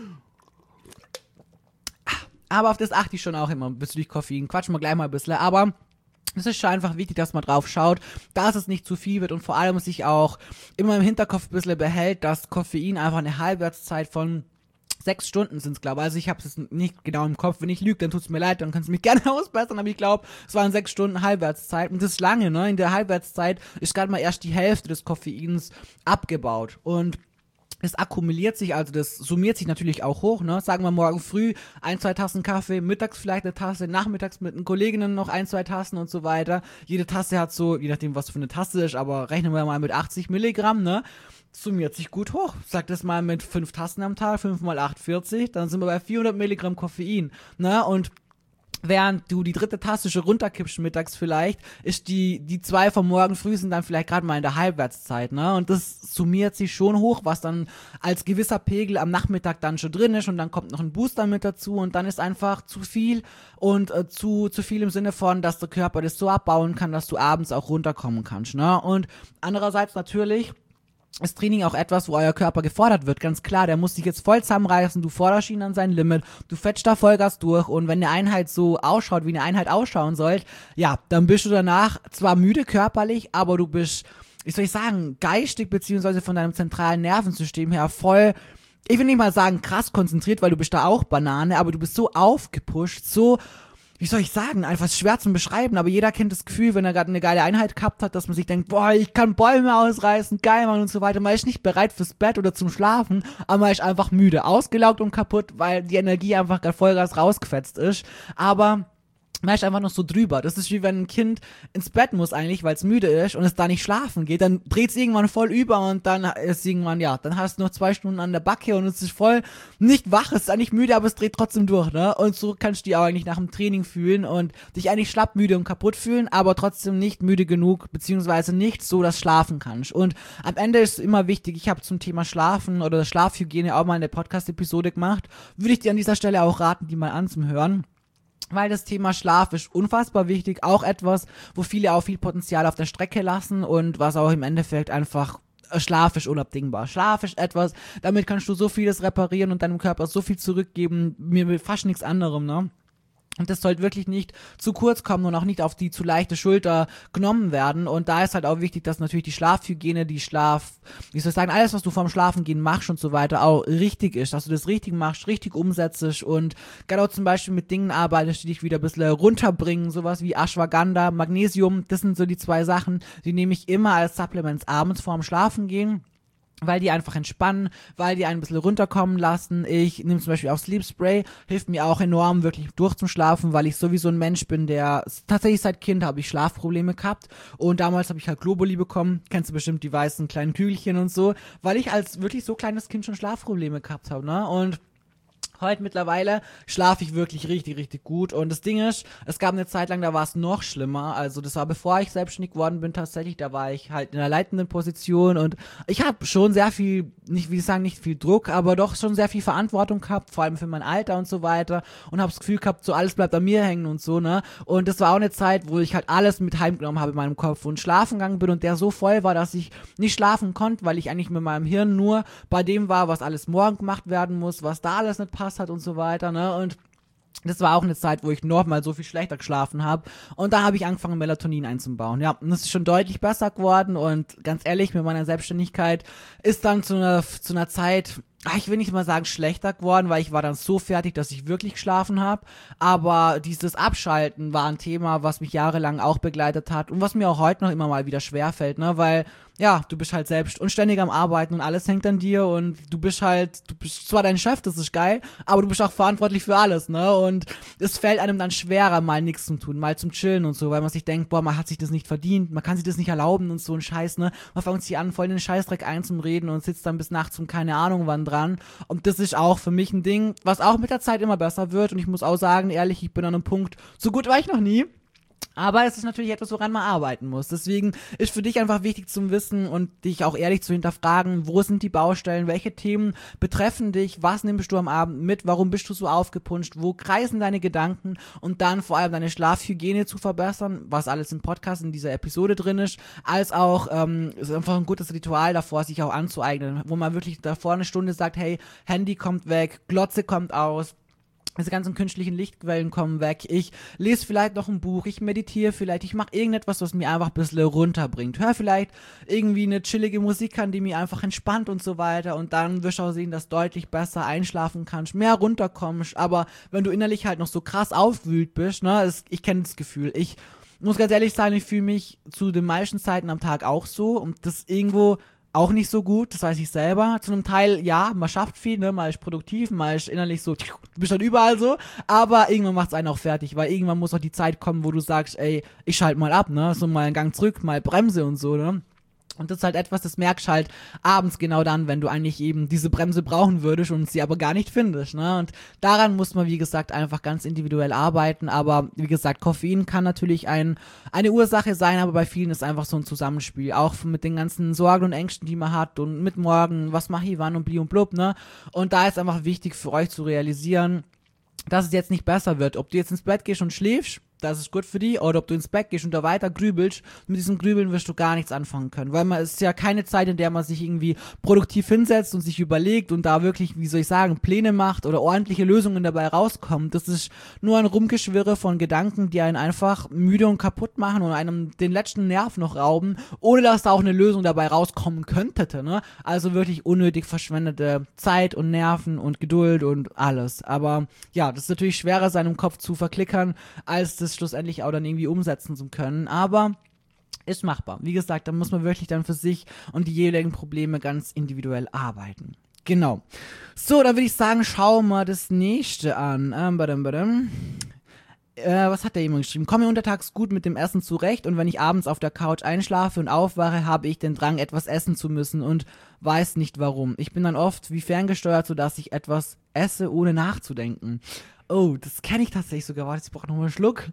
Aber auf das achte ich schon auch immer bezüglich Koffein. Quatschen wir gleich mal ein bisschen, aber es ist schon einfach wichtig, dass man drauf schaut, dass es nicht zu viel wird und vor allem sich auch immer im Hinterkopf ein bisschen behält, dass Koffein einfach eine Halbwertszeit von 6 Stunden sind, glaube ich. Also ich habe es nicht genau im Kopf. Wenn ich lüge, dann tut's mir leid, dann kannst du mich gerne ausbessern, aber ich glaube, es waren 6 Stunden Halbwertszeit und das ist lange, ne? In der Halbwertszeit ist gerade mal erst die Hälfte des Koffeins abgebaut und es akkumuliert sich, also das summiert sich natürlich auch hoch, ne? Sagen wir morgen früh 1-2 Tassen Kaffee, mittags vielleicht eine Tasse, nachmittags mit den Kolleginnen noch 1-2 Tassen und so weiter. Jede Tasse hat so, je nachdem was für eine Tasse ist, aber rechnen wir mal mit 80 Milligramm, ne? Summiert sich gut hoch. Sag das mal mit 5 Tassen am Tag, 5 mal 8, 40, dann sind wir bei 400 Milligramm Koffein, ne? Und während du die dritte Tasse schon runterkippst mittags vielleicht, ist die 2 vom Morgen früh sind dann vielleicht gerade mal in der Halbwertszeit, ne? Und das summiert sich schon hoch, was dann als gewisser Pegel am Nachmittag dann schon drin ist, und dann kommt noch ein Booster mit dazu und dann ist einfach zu viel und zu viel im Sinne von, dass der Körper das so abbauen kann, dass du abends auch runterkommen kannst, ne? Und andererseits natürlich ist Training auch etwas, wo euer Körper gefordert wird, ganz klar, der muss sich jetzt voll zusammenreißen, du forderst ihn an sein Limit, du fetzt da Vollgas durch, und wenn eine Einheit so ausschaut, wie eine Einheit ausschauen soll, ja, dann bist du danach zwar müde körperlich, aber du bist, wie soll ich sagen, geistig beziehungsweise von deinem zentralen Nervensystem her voll, ich will nicht mal sagen krass konzentriert, weil du bist da auch Banane, aber du bist so aufgepusht, so, wie soll ich sagen, einfach schwer zum Beschreiben, aber jeder kennt das Gefühl, wenn er gerade eine geile Einheit gehabt hat, dass man sich denkt, boah, ich kann Bäume ausreißen, geil, Mann, und so weiter. Man ist nicht bereit fürs Bett oder zum Schlafen, aber man ist einfach müde, ausgelaugt und kaputt, weil die Energie einfach gerade Vollgas rausgefetzt ist. Aber man ist einfach noch so drüber. Das ist wie wenn ein Kind ins Bett muss eigentlich, weil es müde ist und es da nicht schlafen geht. Dann dreht es irgendwann voll über und dann ist irgendwann, ja, dann hast du noch 2 Stunden an der Backe und es ist voll nicht wach, es ist eigentlich müde, aber es dreht trotzdem durch, ne? Und so kannst du dich auch eigentlich nach dem Training fühlen und dich eigentlich schlapp, müde und kaputt fühlen, aber trotzdem nicht müde genug, beziehungsweise nicht so, dass du schlafen kannst. Und am Ende ist es immer wichtig, ich habe zum Thema Schlafen oder Schlafhygiene auch mal eine Podcast-Episode gemacht, würde ich dir an dieser Stelle auch raten, die mal anzuhören. Weil das Thema Schlaf ist unfassbar wichtig, auch etwas, wo viele auch viel Potenzial auf der Strecke lassen und was auch im Endeffekt einfach, Schlaf ist unabdingbar. Schlaf ist etwas, damit kannst du so vieles reparieren und deinem Körper so viel zurückgeben, mir fast nichts anderem, ne? Und das sollte wirklich nicht zu kurz kommen und auch nicht auf die zu leichte Schulter genommen werden. Und da ist halt auch wichtig, dass natürlich die Schlafhygiene, wie soll ich sagen, alles, was du vorm Schlafengehen machst und so weiter, auch richtig ist. Dass du das richtig machst, richtig umsetzt und genau zum Beispiel mit Dingen arbeitest, die dich wieder ein bisschen runterbringen. Sowas wie Ashwagandha, Magnesium, das sind so die 2 Sachen, die nehme ich immer als Supplements abends vorm Schlafengehen, weil die einfach entspannen, weil die einen ein bisschen runterkommen lassen. Ich nehme zum Beispiel auch Sleep Spray, hilft mir auch enorm wirklich durch zum Schlafen, weil ich sowieso ein Mensch bin, der tatsächlich seit Kind habe ich Schlafprobleme gehabt und damals habe ich halt Globuli bekommen, kennst du bestimmt die weißen kleinen Kügelchen und so, weil ich als wirklich so kleines Kind schon Schlafprobleme gehabt habe, ne? Und heute mittlerweile schlafe ich wirklich richtig, richtig gut. Und das Ding ist, es gab eine Zeit lang, da war es noch schlimmer. Also das war bevor ich selbstständig geworden bin tatsächlich. Da war ich halt in einer leitenden Position und ich habe schon sehr viel, nicht viel Druck, aber doch schon sehr viel Verantwortung gehabt, vor allem für mein Alter und so weiter. Und habe das Gefühl gehabt, so alles bleibt an mir hängen und so, ne. Und das war auch eine Zeit, wo ich halt alles mit heimgenommen habe in meinem Kopf und schlafen gegangen bin und der so voll war, dass ich nicht schlafen konnte, weil ich eigentlich mit meinem Hirn nur bei dem war, was alles morgen gemacht werden muss, was da alles nicht passt hat und so weiter, ne, und das war auch eine Zeit, wo ich nochmal so viel schlechter geschlafen habe und da habe ich angefangen, Melatonin einzubauen, ja, und das ist schon deutlich besser geworden und ganz ehrlich, mit meiner Selbstständigkeit ist dann zu einer Zeit, ich will nicht mal sagen schlechter geworden, weil ich war dann so fertig, dass ich wirklich geschlafen habe, aber dieses Abschalten war ein Thema, was mich jahrelang auch begleitet hat und was mir auch heute noch immer mal wieder schwerfällt, ne, weil ja, du bist halt selbst und ständig am Arbeiten und alles hängt an dir und du bist zwar dein Chef, das ist geil, aber du bist auch verantwortlich für alles, ne, und es fällt einem dann schwerer, mal nichts zu tun, mal zum Chillen und so, weil man sich denkt, boah, man hat sich das nicht verdient, man kann sich das nicht erlauben und so ein Scheiß, ne, man fängt sich an, voll in den Scheißdreck einzureden und sitzt dann bis nachts um keine Ahnung wann dran und das ist auch für mich ein Ding, was auch mit der Zeit immer besser wird und ich muss auch sagen, ehrlich, ich bin an einem Punkt, so gut war ich noch nie. Aber es ist natürlich etwas, woran man arbeiten muss. Deswegen ist für dich einfach wichtig zum Wissen und dich auch ehrlich zu hinterfragen, wo sind die Baustellen, welche Themen betreffen dich, was nimmst du am Abend mit, warum bist du so aufgepunscht, wo kreisen deine Gedanken und dann vor allem deine Schlafhygiene zu verbessern, was alles im Podcast in dieser Episode drin ist, als auch ist einfach ein gutes Ritual davor, sich auch anzueignen, wo man wirklich davor eine Stunde sagt, hey, Handy kommt weg, Glotze kommt aus, diese ganzen künstlichen Lichtquellen kommen weg, ich lese vielleicht noch ein Buch, ich meditiere vielleicht, ich mache irgendetwas, was mir einfach ein bisschen runterbringt. Hör vielleicht irgendwie eine chillige Musik an, die mir einfach entspannt und so weiter und dann wirst du auch sehen, dass du deutlich besser einschlafen kannst, mehr runterkommst, aber wenn du innerlich halt noch so krass aufwühlt bist, ne, ich kenne das Gefühl, ich muss ganz ehrlich sagen, ich fühle mich zu den meisten Zeiten am Tag auch so und das irgendwo auch nicht so gut, das weiß ich selber. Zu einem Teil, ja, man schafft viel, ne, man ist produktiv, man ist innerlich so, du bist dann überall so, aber irgendwann macht es einen auch fertig, weil irgendwann muss auch die Zeit kommen, wo du sagst, ey, ich schalte mal ab, ne, so mal einen Gang zurück, mal Bremse und so, ne. Und das ist halt etwas, das merkst halt abends genau dann, wenn du eigentlich eben diese Bremse brauchen würdest und sie aber gar nicht findest, ne? Und daran muss man, wie gesagt, einfach ganz individuell arbeiten. Aber wie gesagt, Koffein kann natürlich eine Ursache sein, aber bei vielen ist einfach so ein Zusammenspiel. Auch mit den ganzen Sorgen und Ängsten, die man hat und mit morgen, was mache ich, wann und bli und blub, ne? Und da ist einfach wichtig für euch zu realisieren, dass es jetzt nicht besser wird. Ob du jetzt ins Bett gehst und schläfst, das ist gut für die, oder ob du ins Bett gehst und da weiter grübelst, mit diesem Grübeln wirst du gar nichts anfangen können, weil es ist ja keine Zeit, in der man sich irgendwie produktiv hinsetzt und sich überlegt und da wirklich, wie soll ich sagen, Pläne macht oder ordentliche Lösungen dabei rauskommen. Das ist nur ein Rumgeschwirre von Gedanken, die einen einfach müde und kaputt machen und einem den letzten Nerv noch rauben, ohne dass da auch eine Lösung dabei rauskommen könnte, ne? Also wirklich unnötig verschwendete Zeit und Nerven und Geduld und alles. Aber ja, das ist natürlich schwerer, seinem Kopf zu verklickern, als das schlussendlich auch dann irgendwie umsetzen zu können, aber ist machbar. Wie gesagt, da muss man wirklich dann für sich und die jeweiligen Probleme ganz individuell arbeiten. Genau. So, dann würde ich sagen, schauen wir das nächste an. was hat der jemand geschrieben? Komme untertags gut mit dem Essen zurecht und wenn ich abends auf der Couch einschlafe und aufwache, habe ich den Drang, etwas essen zu müssen und weiß nicht warum. Ich bin dann oft wie ferngesteuert, sodass ich etwas esse, ohne nachzudenken. Oh, das kenne ich tatsächlich sogar. Warte, ich brauche nochmal einen Schluck.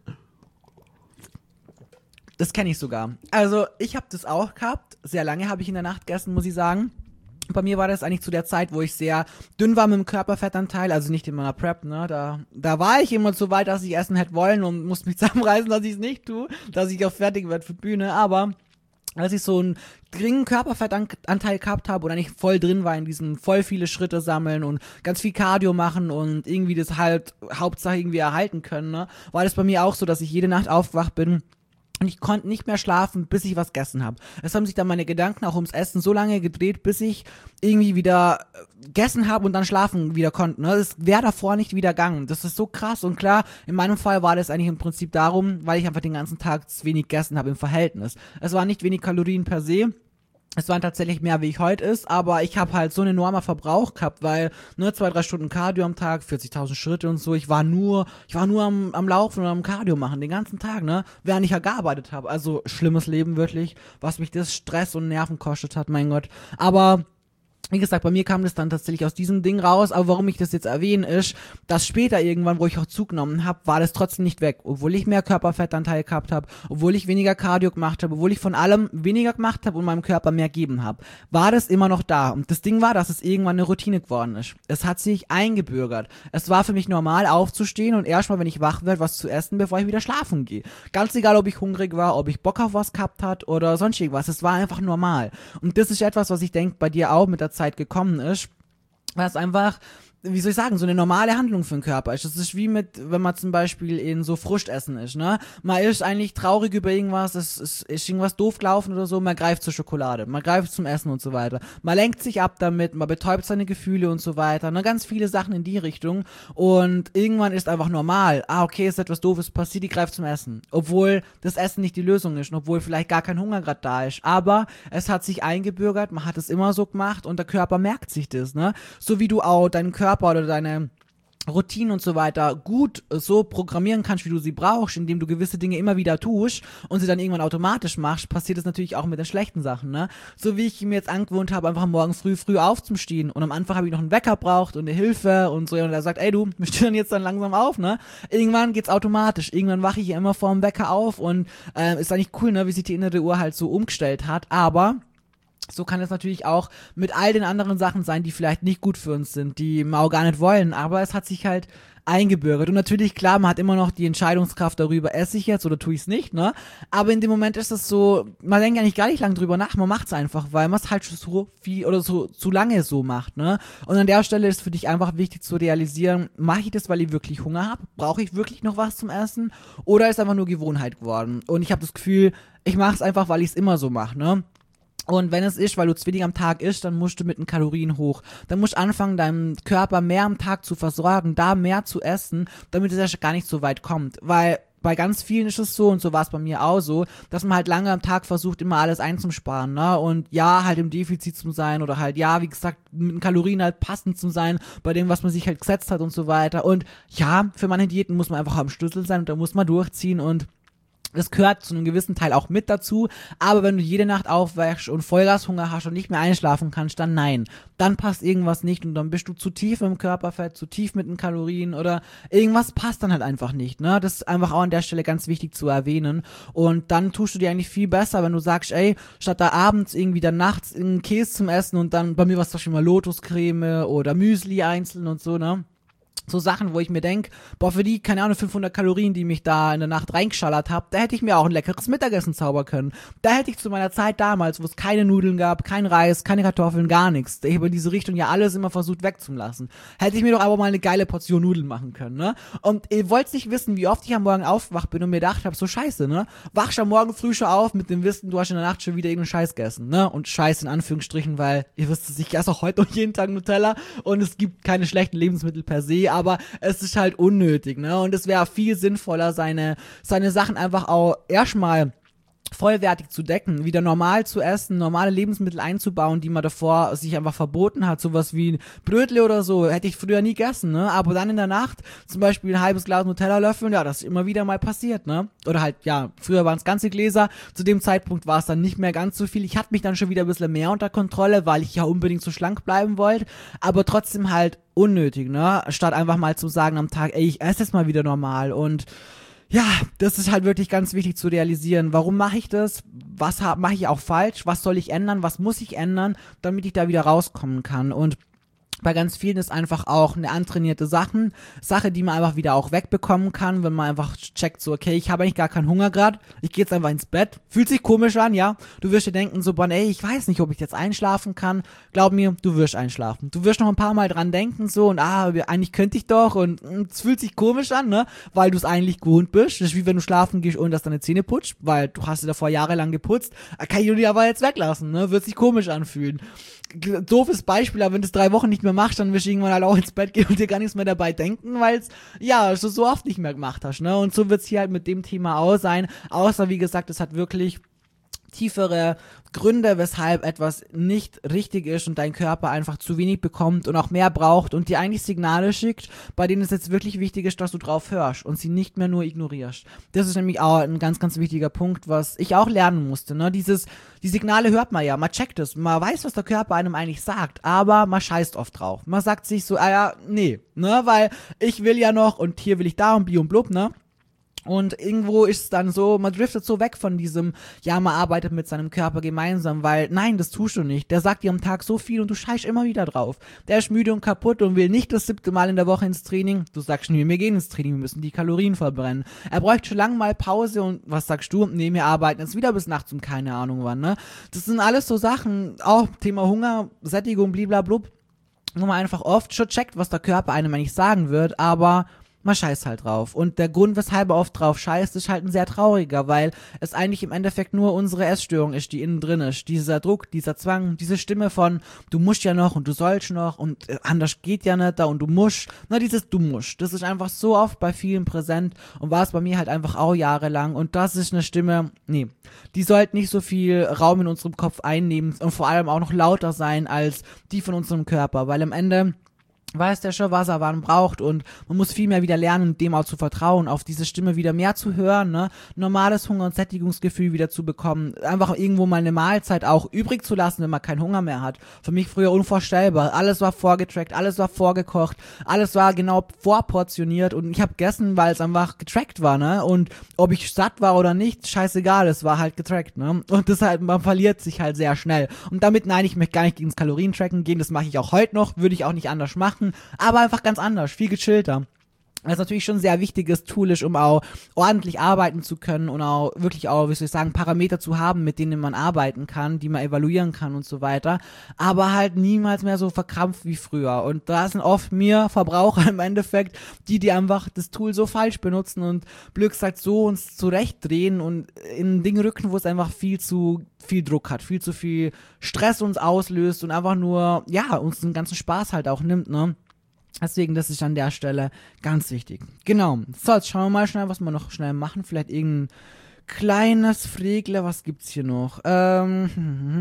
Das kenne ich sogar. Also, ich habe das auch gehabt. Sehr lange habe ich in der Nacht gegessen, muss ich sagen. Bei mir war das eigentlich zu der Zeit, wo ich sehr dünn war mit dem Körperfettanteil, also nicht in meiner Prep, ne, da war ich immer so weit, dass ich essen hätte wollen und musste mich zusammenreißen, dass ich es nicht tue, dass ich auch fertig werde für die Bühne, aber als ich so einen geringen Körperfettanteil gehabt habe und eigentlich voll drin war in diesen voll viele Schritte sammeln und ganz viel Cardio machen und irgendwie das halt Hauptsache irgendwie erhalten können, ne, war das bei mir auch so, dass ich jede Nacht aufgewacht bin. Und ich konnte nicht mehr schlafen, bis ich was gegessen habe. Es haben sich dann meine Gedanken auch ums Essen so lange gedreht, bis ich irgendwie wieder gegessen habe und dann schlafen wieder konnte. Ne? Das wäre davor nicht wieder gegangen. Das ist so krass. Und klar, in meinem Fall war das eigentlich im Prinzip darum, weil ich einfach den ganzen Tag zu wenig gegessen habe im Verhältnis. Es waren nicht wenig Kalorien per se. Es waren tatsächlich mehr, wie ich heute ist, aber ich habe halt so einen enormen Verbrauch gehabt, weil 2-3 Stunden Cardio am Tag, 40.000 Schritte und so, ich war nur am Laufen und am Cardio machen, den ganzen Tag, ne, während ich ja gearbeitet habe. Also schlimmes Leben wirklich, was mich das Stress und Nerven kostet hat, mein Gott. Aber wie gesagt, bei mir kam das dann tatsächlich aus diesem Ding raus, aber warum ich das jetzt erwähne, ist, dass später irgendwann, wo ich auch zugenommen habe, war das trotzdem nicht weg. Obwohl ich mehr Körperfettanteil gehabt habe, obwohl ich weniger Cardio gemacht habe, obwohl ich von allem weniger gemacht habe und meinem Körper mehr gegeben habe, war das immer noch da. Und das Ding war, dass es irgendwann eine Routine geworden ist. Es hat sich eingebürgert. Es war für mich normal, aufzustehen und erstmal, wenn ich wach werde, was zu essen, bevor ich wieder schlafen gehe. Ganz egal, ob ich hungrig war, ob ich Bock auf was gehabt hat oder sonst irgendwas. Es war einfach normal. Und das ist etwas, was ich denke, bei dir auch mit der Zeit gekommen ist, weil es einfach, wie soll ich sagen, so eine normale Handlung für den Körper ist. Das ist wie mit, wenn man zum Beispiel in so Frustessen ist, ne? Man ist eigentlich traurig über irgendwas, es ist irgendwas doof gelaufen oder so, man greift zur Schokolade, man greift zum Essen und so weiter. Man lenkt sich ab damit, man betäubt seine Gefühle und so weiter, ne? Ganz viele Sachen in die Richtung und irgendwann ist einfach normal, okay, ist etwas Doofes passiert, die greift zum Essen. Obwohl das Essen nicht die Lösung ist, obwohl vielleicht gar kein Hunger gerade da ist, aber es hat sich eingebürgert, man hat es immer so gemacht und der Körper merkt sich das, ne? So wie du auch deinen Körper oder deine Routinen und so weiter gut so programmieren kannst, wie du sie brauchst, indem du gewisse Dinge immer wieder tust und sie dann irgendwann automatisch machst, passiert es natürlich auch mit den schlechten Sachen, ne? So wie ich mir jetzt angewohnt habe, einfach morgen früh aufzustehen und am Anfang habe ich noch einen Wecker braucht und eine Hilfe und so und er sagt, ey du, wir stehen jetzt dann langsam auf, ne? Irgendwann geht's automatisch, irgendwann wache ich immer vor dem Wecker auf und ist eigentlich cool, ne, wie sich die innere Uhr halt so umgestellt hat, aber so kann es natürlich auch mit all den anderen Sachen sein, die vielleicht nicht gut für uns sind, die wir auch gar nicht wollen, aber es hat sich halt eingebürgert und natürlich, klar, man hat immer noch die Entscheidungskraft darüber, esse ich jetzt oder tue ich es nicht, ne, aber in dem Moment ist es so, man denkt eigentlich gar nicht lange drüber nach, man macht es einfach, weil man es halt schon so viel oder so zu lange so macht, ne, und an der Stelle ist für dich einfach wichtig zu realisieren, mache ich das, weil ich wirklich Hunger habe, brauche ich wirklich noch was zum Essen oder ist einfach nur Gewohnheit geworden und ich habe das Gefühl, ich mache es einfach, weil ich es immer so mache, ne. Und wenn es ist, weil du zu wenig am Tag isst, dann musst du mit den Kalorien hoch. Dann musst du anfangen, deinem Körper mehr am Tag zu versorgen, da mehr zu essen, damit es ja gar nicht so weit kommt. Weil bei ganz vielen ist es so, und so war es bei mir auch so, dass man halt lange am Tag versucht, immer alles einzusparen, ne? Und ja, halt im Defizit zu sein oder halt, ja, wie gesagt, mit den Kalorien halt passend zu sein, bei dem, was man sich halt gesetzt hat und so weiter. Und ja, für manche Diäten muss man einfach am Schlüssel sein und da muss man durchziehen und das gehört zu einem gewissen Teil auch mit dazu, aber wenn du jede Nacht aufwachst und Vollgashunger hast und nicht mehr einschlafen kannst, dann nein. Dann passt irgendwas nicht und dann bist du zu tief im Körperfett, zu tief mit den Kalorien oder irgendwas passt dann halt einfach nicht, ne? Das ist einfach auch an der Stelle ganz wichtig zu erwähnen und dann tust du dir eigentlich viel besser, wenn du sagst, ey, statt da abends irgendwie dann nachts einen Käse zum Essen und dann, bei mir war es doch schon mal Lotuscreme oder Müsli einzeln und so, ne? So Sachen, wo ich mir denk, boah, für die, keine Ahnung, 500 Kalorien, die mich da in der Nacht reingeschallert hab, da hätte ich mir auch ein leckeres Mittagessen zaubern können. Da hätte ich zu meiner Zeit damals, wo es keine Nudeln gab, kein Reis, keine Kartoffeln, gar nichts, ich habe in diese Richtung ja alles immer versucht wegzulassen, hätte ich mir doch aber mal eine geile Portion Nudeln machen können, ne? Und ihr wollt nicht wissen, wie oft ich am Morgen aufgewacht bin und mir gedacht habe, so scheiße, ne? Wachst am Morgen früh schon auf mit dem Wissen, du hast in der Nacht schon wieder irgendeinen Scheiß gegessen, ne? Und Scheiß in Anführungsstrichen, weil ihr wisst es, ich esse auch heute noch jeden Tag Nutella und es gibt keine schlechten Lebensmittel per se, aber es ist halt unnötig, ne? Und es wäre viel sinnvoller, seine Sachen einfach auch erstmal vollwertig zu decken, wieder normal zu essen, normale Lebensmittel einzubauen, die man davor sich einfach verboten hat, sowas wie Brötle oder so, hätte ich früher nie gegessen, ne, aber dann in der Nacht zum Beispiel ein halbes Glas Nutella löffeln, ja, das ist immer wieder mal passiert, ne, oder halt, ja, früher waren es ganze Gläser, zu dem Zeitpunkt war es dann nicht mehr ganz so viel, ich hatte mich dann schon wieder ein bisschen mehr unter Kontrolle, weil ich ja unbedingt so schlank bleiben wollte, aber trotzdem halt unnötig, ne, statt einfach mal zu sagen am Tag, ey, ich esse jetzt mal wieder normal und ja, das ist halt wirklich ganz wichtig zu realisieren. Warum mache ich das? Was mache ich auch falsch? Was soll ich ändern? Was muss ich ändern, damit ich da wieder rauskommen kann? Und bei ganz vielen ist einfach auch eine antrainierte Sache, die man einfach wieder auch wegbekommen kann, wenn man einfach checkt, so, okay, ich habe eigentlich gar keinen Hunger gerade, ich gehe jetzt einfach ins Bett, fühlt sich komisch an, ja, du wirst dir denken so, boah, ey, ich weiß nicht, ob ich jetzt einschlafen kann, glaub mir, du wirst einschlafen, du wirst noch ein paar Mal dran denken, so, und eigentlich könnte ich doch, und es fühlt sich komisch an, ne, weil du es eigentlich gewohnt bist, das ist wie wenn du schlafen gehst, ohne dass deine Zähne putzt, weil du hast sie davor jahrelang geputzt, kann ich dir aber jetzt weglassen, ne, wird sich komisch anfühlen. Doofes Beispiel, aber wenn du es 3 Wochen nicht mehr machst, dann wirst du irgendwann halt auch ins Bett gehen und dir gar nichts mehr dabei denken, weil es, ja, so oft nicht mehr gemacht hast, ne, und so wird es hier halt mit dem Thema auch sein, außer, wie gesagt, es hat wirklich tiefere Gründe, weshalb etwas nicht richtig ist und dein Körper einfach zu wenig bekommt und auch mehr braucht und dir eigentlich Signale schickt, bei denen es jetzt wirklich wichtig ist, dass du drauf hörst und sie nicht mehr nur ignorierst. Das ist nämlich auch ein ganz, ganz wichtiger Punkt, was ich auch lernen musste, ne, die Signale hört man ja, man checkt es, man weiß, was der Körper einem eigentlich sagt, aber man scheißt oft drauf. Man sagt sich so, ja, nee, ne, weil ich will ja noch und hier will ich da und bi und blub, ne. Und irgendwo ist es dann so, man driftet so weg von diesem, ja, man arbeitet mit seinem Körper gemeinsam, weil, nein, das tust du nicht. Der sagt dir am Tag so viel und du scheißt immer wieder drauf. Der ist müde und kaputt und will nicht das 7. Mal in der Woche ins Training. Du sagst, nee, wir gehen ins Training, wir müssen die Kalorien verbrennen. Er bräuchte schon lange mal Pause und was sagst du? Nee, wir arbeiten jetzt wieder bis nachts um keine Ahnung wann, ne? Das sind alles so Sachen, auch Thema Hunger, Sättigung, bliblablub, wo man einfach oft schon checkt, was der Körper einem eigentlich sagen wird, aber man scheißt halt drauf. Und der Grund, weshalb er oft drauf scheißt, ist halt ein sehr trauriger, weil es eigentlich im Endeffekt nur unsere Essstörung ist, die innen drin ist. Dieser Druck, dieser Zwang, diese Stimme von, du musst ja noch und du sollst noch und anders geht ja nicht da und du musst. Na, dieses du musst. Das ist einfach so oft bei vielen präsent und war es bei mir halt einfach auch jahrelang. Und das ist eine Stimme, nee, die sollte nicht so viel Raum in unserem Kopf einnehmen und vor allem auch noch lauter sein als die von unserem Körper, weil am Ende weiß der schon, was er wann braucht und man muss viel mehr wieder lernen, dem auch zu vertrauen, auf diese Stimme wieder mehr zu hören, ne, normales Hunger- und Sättigungsgefühl wieder zu bekommen, einfach irgendwo mal eine Mahlzeit auch übrig zu lassen, wenn man keinen Hunger mehr hat. Für mich früher unvorstellbar, alles war vorgetrackt, alles war vorgekocht, alles war genau vorportioniert und ich habe gegessen, weil es einfach getrackt war, ne, und ob ich satt war oder nicht, scheißegal, es war halt getrackt, ne, und das halt, man verliert sich halt sehr schnell und damit, nein, ich möchte gar nicht ins Kalorientracken gehen, das mache ich auch heute noch, würde ich auch nicht anders machen, aber einfach ganz anders, viel gechillter. Das ist natürlich schon ein sehr wichtiges Tool ist, um auch ordentlich arbeiten zu können und auch wirklich auch, wie soll ich sagen, Parameter zu haben, mit denen man arbeiten kann, die man evaluieren kann und so weiter, aber halt niemals mehr so verkrampft wie früher und da sind oft mir Verbraucher im Endeffekt, die einfach das Tool so falsch benutzen und blöd gesagt so uns zurechtdrehen und in Dinge rücken, wo es einfach viel zu viel Druck hat, viel zu viel Stress uns auslöst und einfach nur, ja, uns den ganzen Spaß halt auch nimmt, ne? Deswegen, das ist an der Stelle ganz wichtig. Genau. So, jetzt schauen wir mal schnell, was wir noch schnell machen. Vielleicht irgendein kleines Fregle. Was gibt's hier noch? Das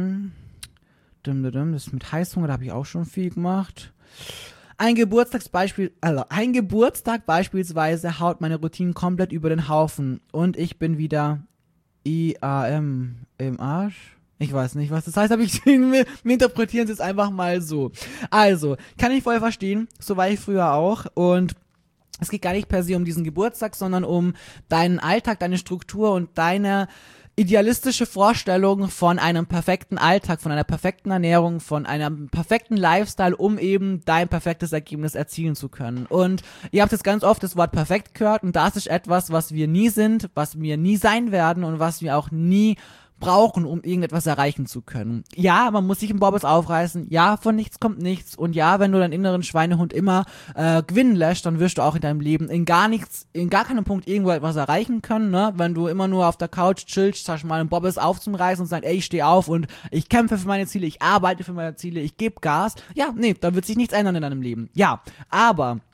mit Heißhunger, da habe ich auch schon viel gemacht. Ein Geburtstag beispielsweise haut meine Routine komplett über den Haufen und ich bin wieder IAM im Arsch. Ich weiß nicht, was das heißt, aber wir interpretieren es jetzt einfach mal so. Also, kann ich voll verstehen, so war ich früher auch und es geht gar nicht per se um diesen Geburtstag, sondern um deinen Alltag, deine Struktur und deine idealistische Vorstellung von einem perfekten Alltag, von einer perfekten Ernährung, von einem perfekten Lifestyle, um eben dein perfektes Ergebnis erzielen zu können. Und ihr habt jetzt ganz oft das Wort perfekt gehört und das ist etwas, was wir nie sind, was wir nie sein werden und was wir auch nie brauchen, um irgendetwas erreichen zu können. Ja, man muss sich im Bobbes aufreißen. Ja, von nichts kommt nichts. Und ja, wenn du deinen inneren Schweinehund immer gewinnen lässt, dann wirst du auch in deinem Leben in gar keinem Punkt irgendwo etwas erreichen können, ne? Wenn du immer nur auf der Couch chillst, sagst mal einen Bobbes aufzureißen und sagst, ey, ich stehe auf und ich kämpfe für meine Ziele, ich arbeite für meine Ziele, ich gebe Gas. Ja, nee, da wird sich nichts ändern in deinem Leben. Ja, aber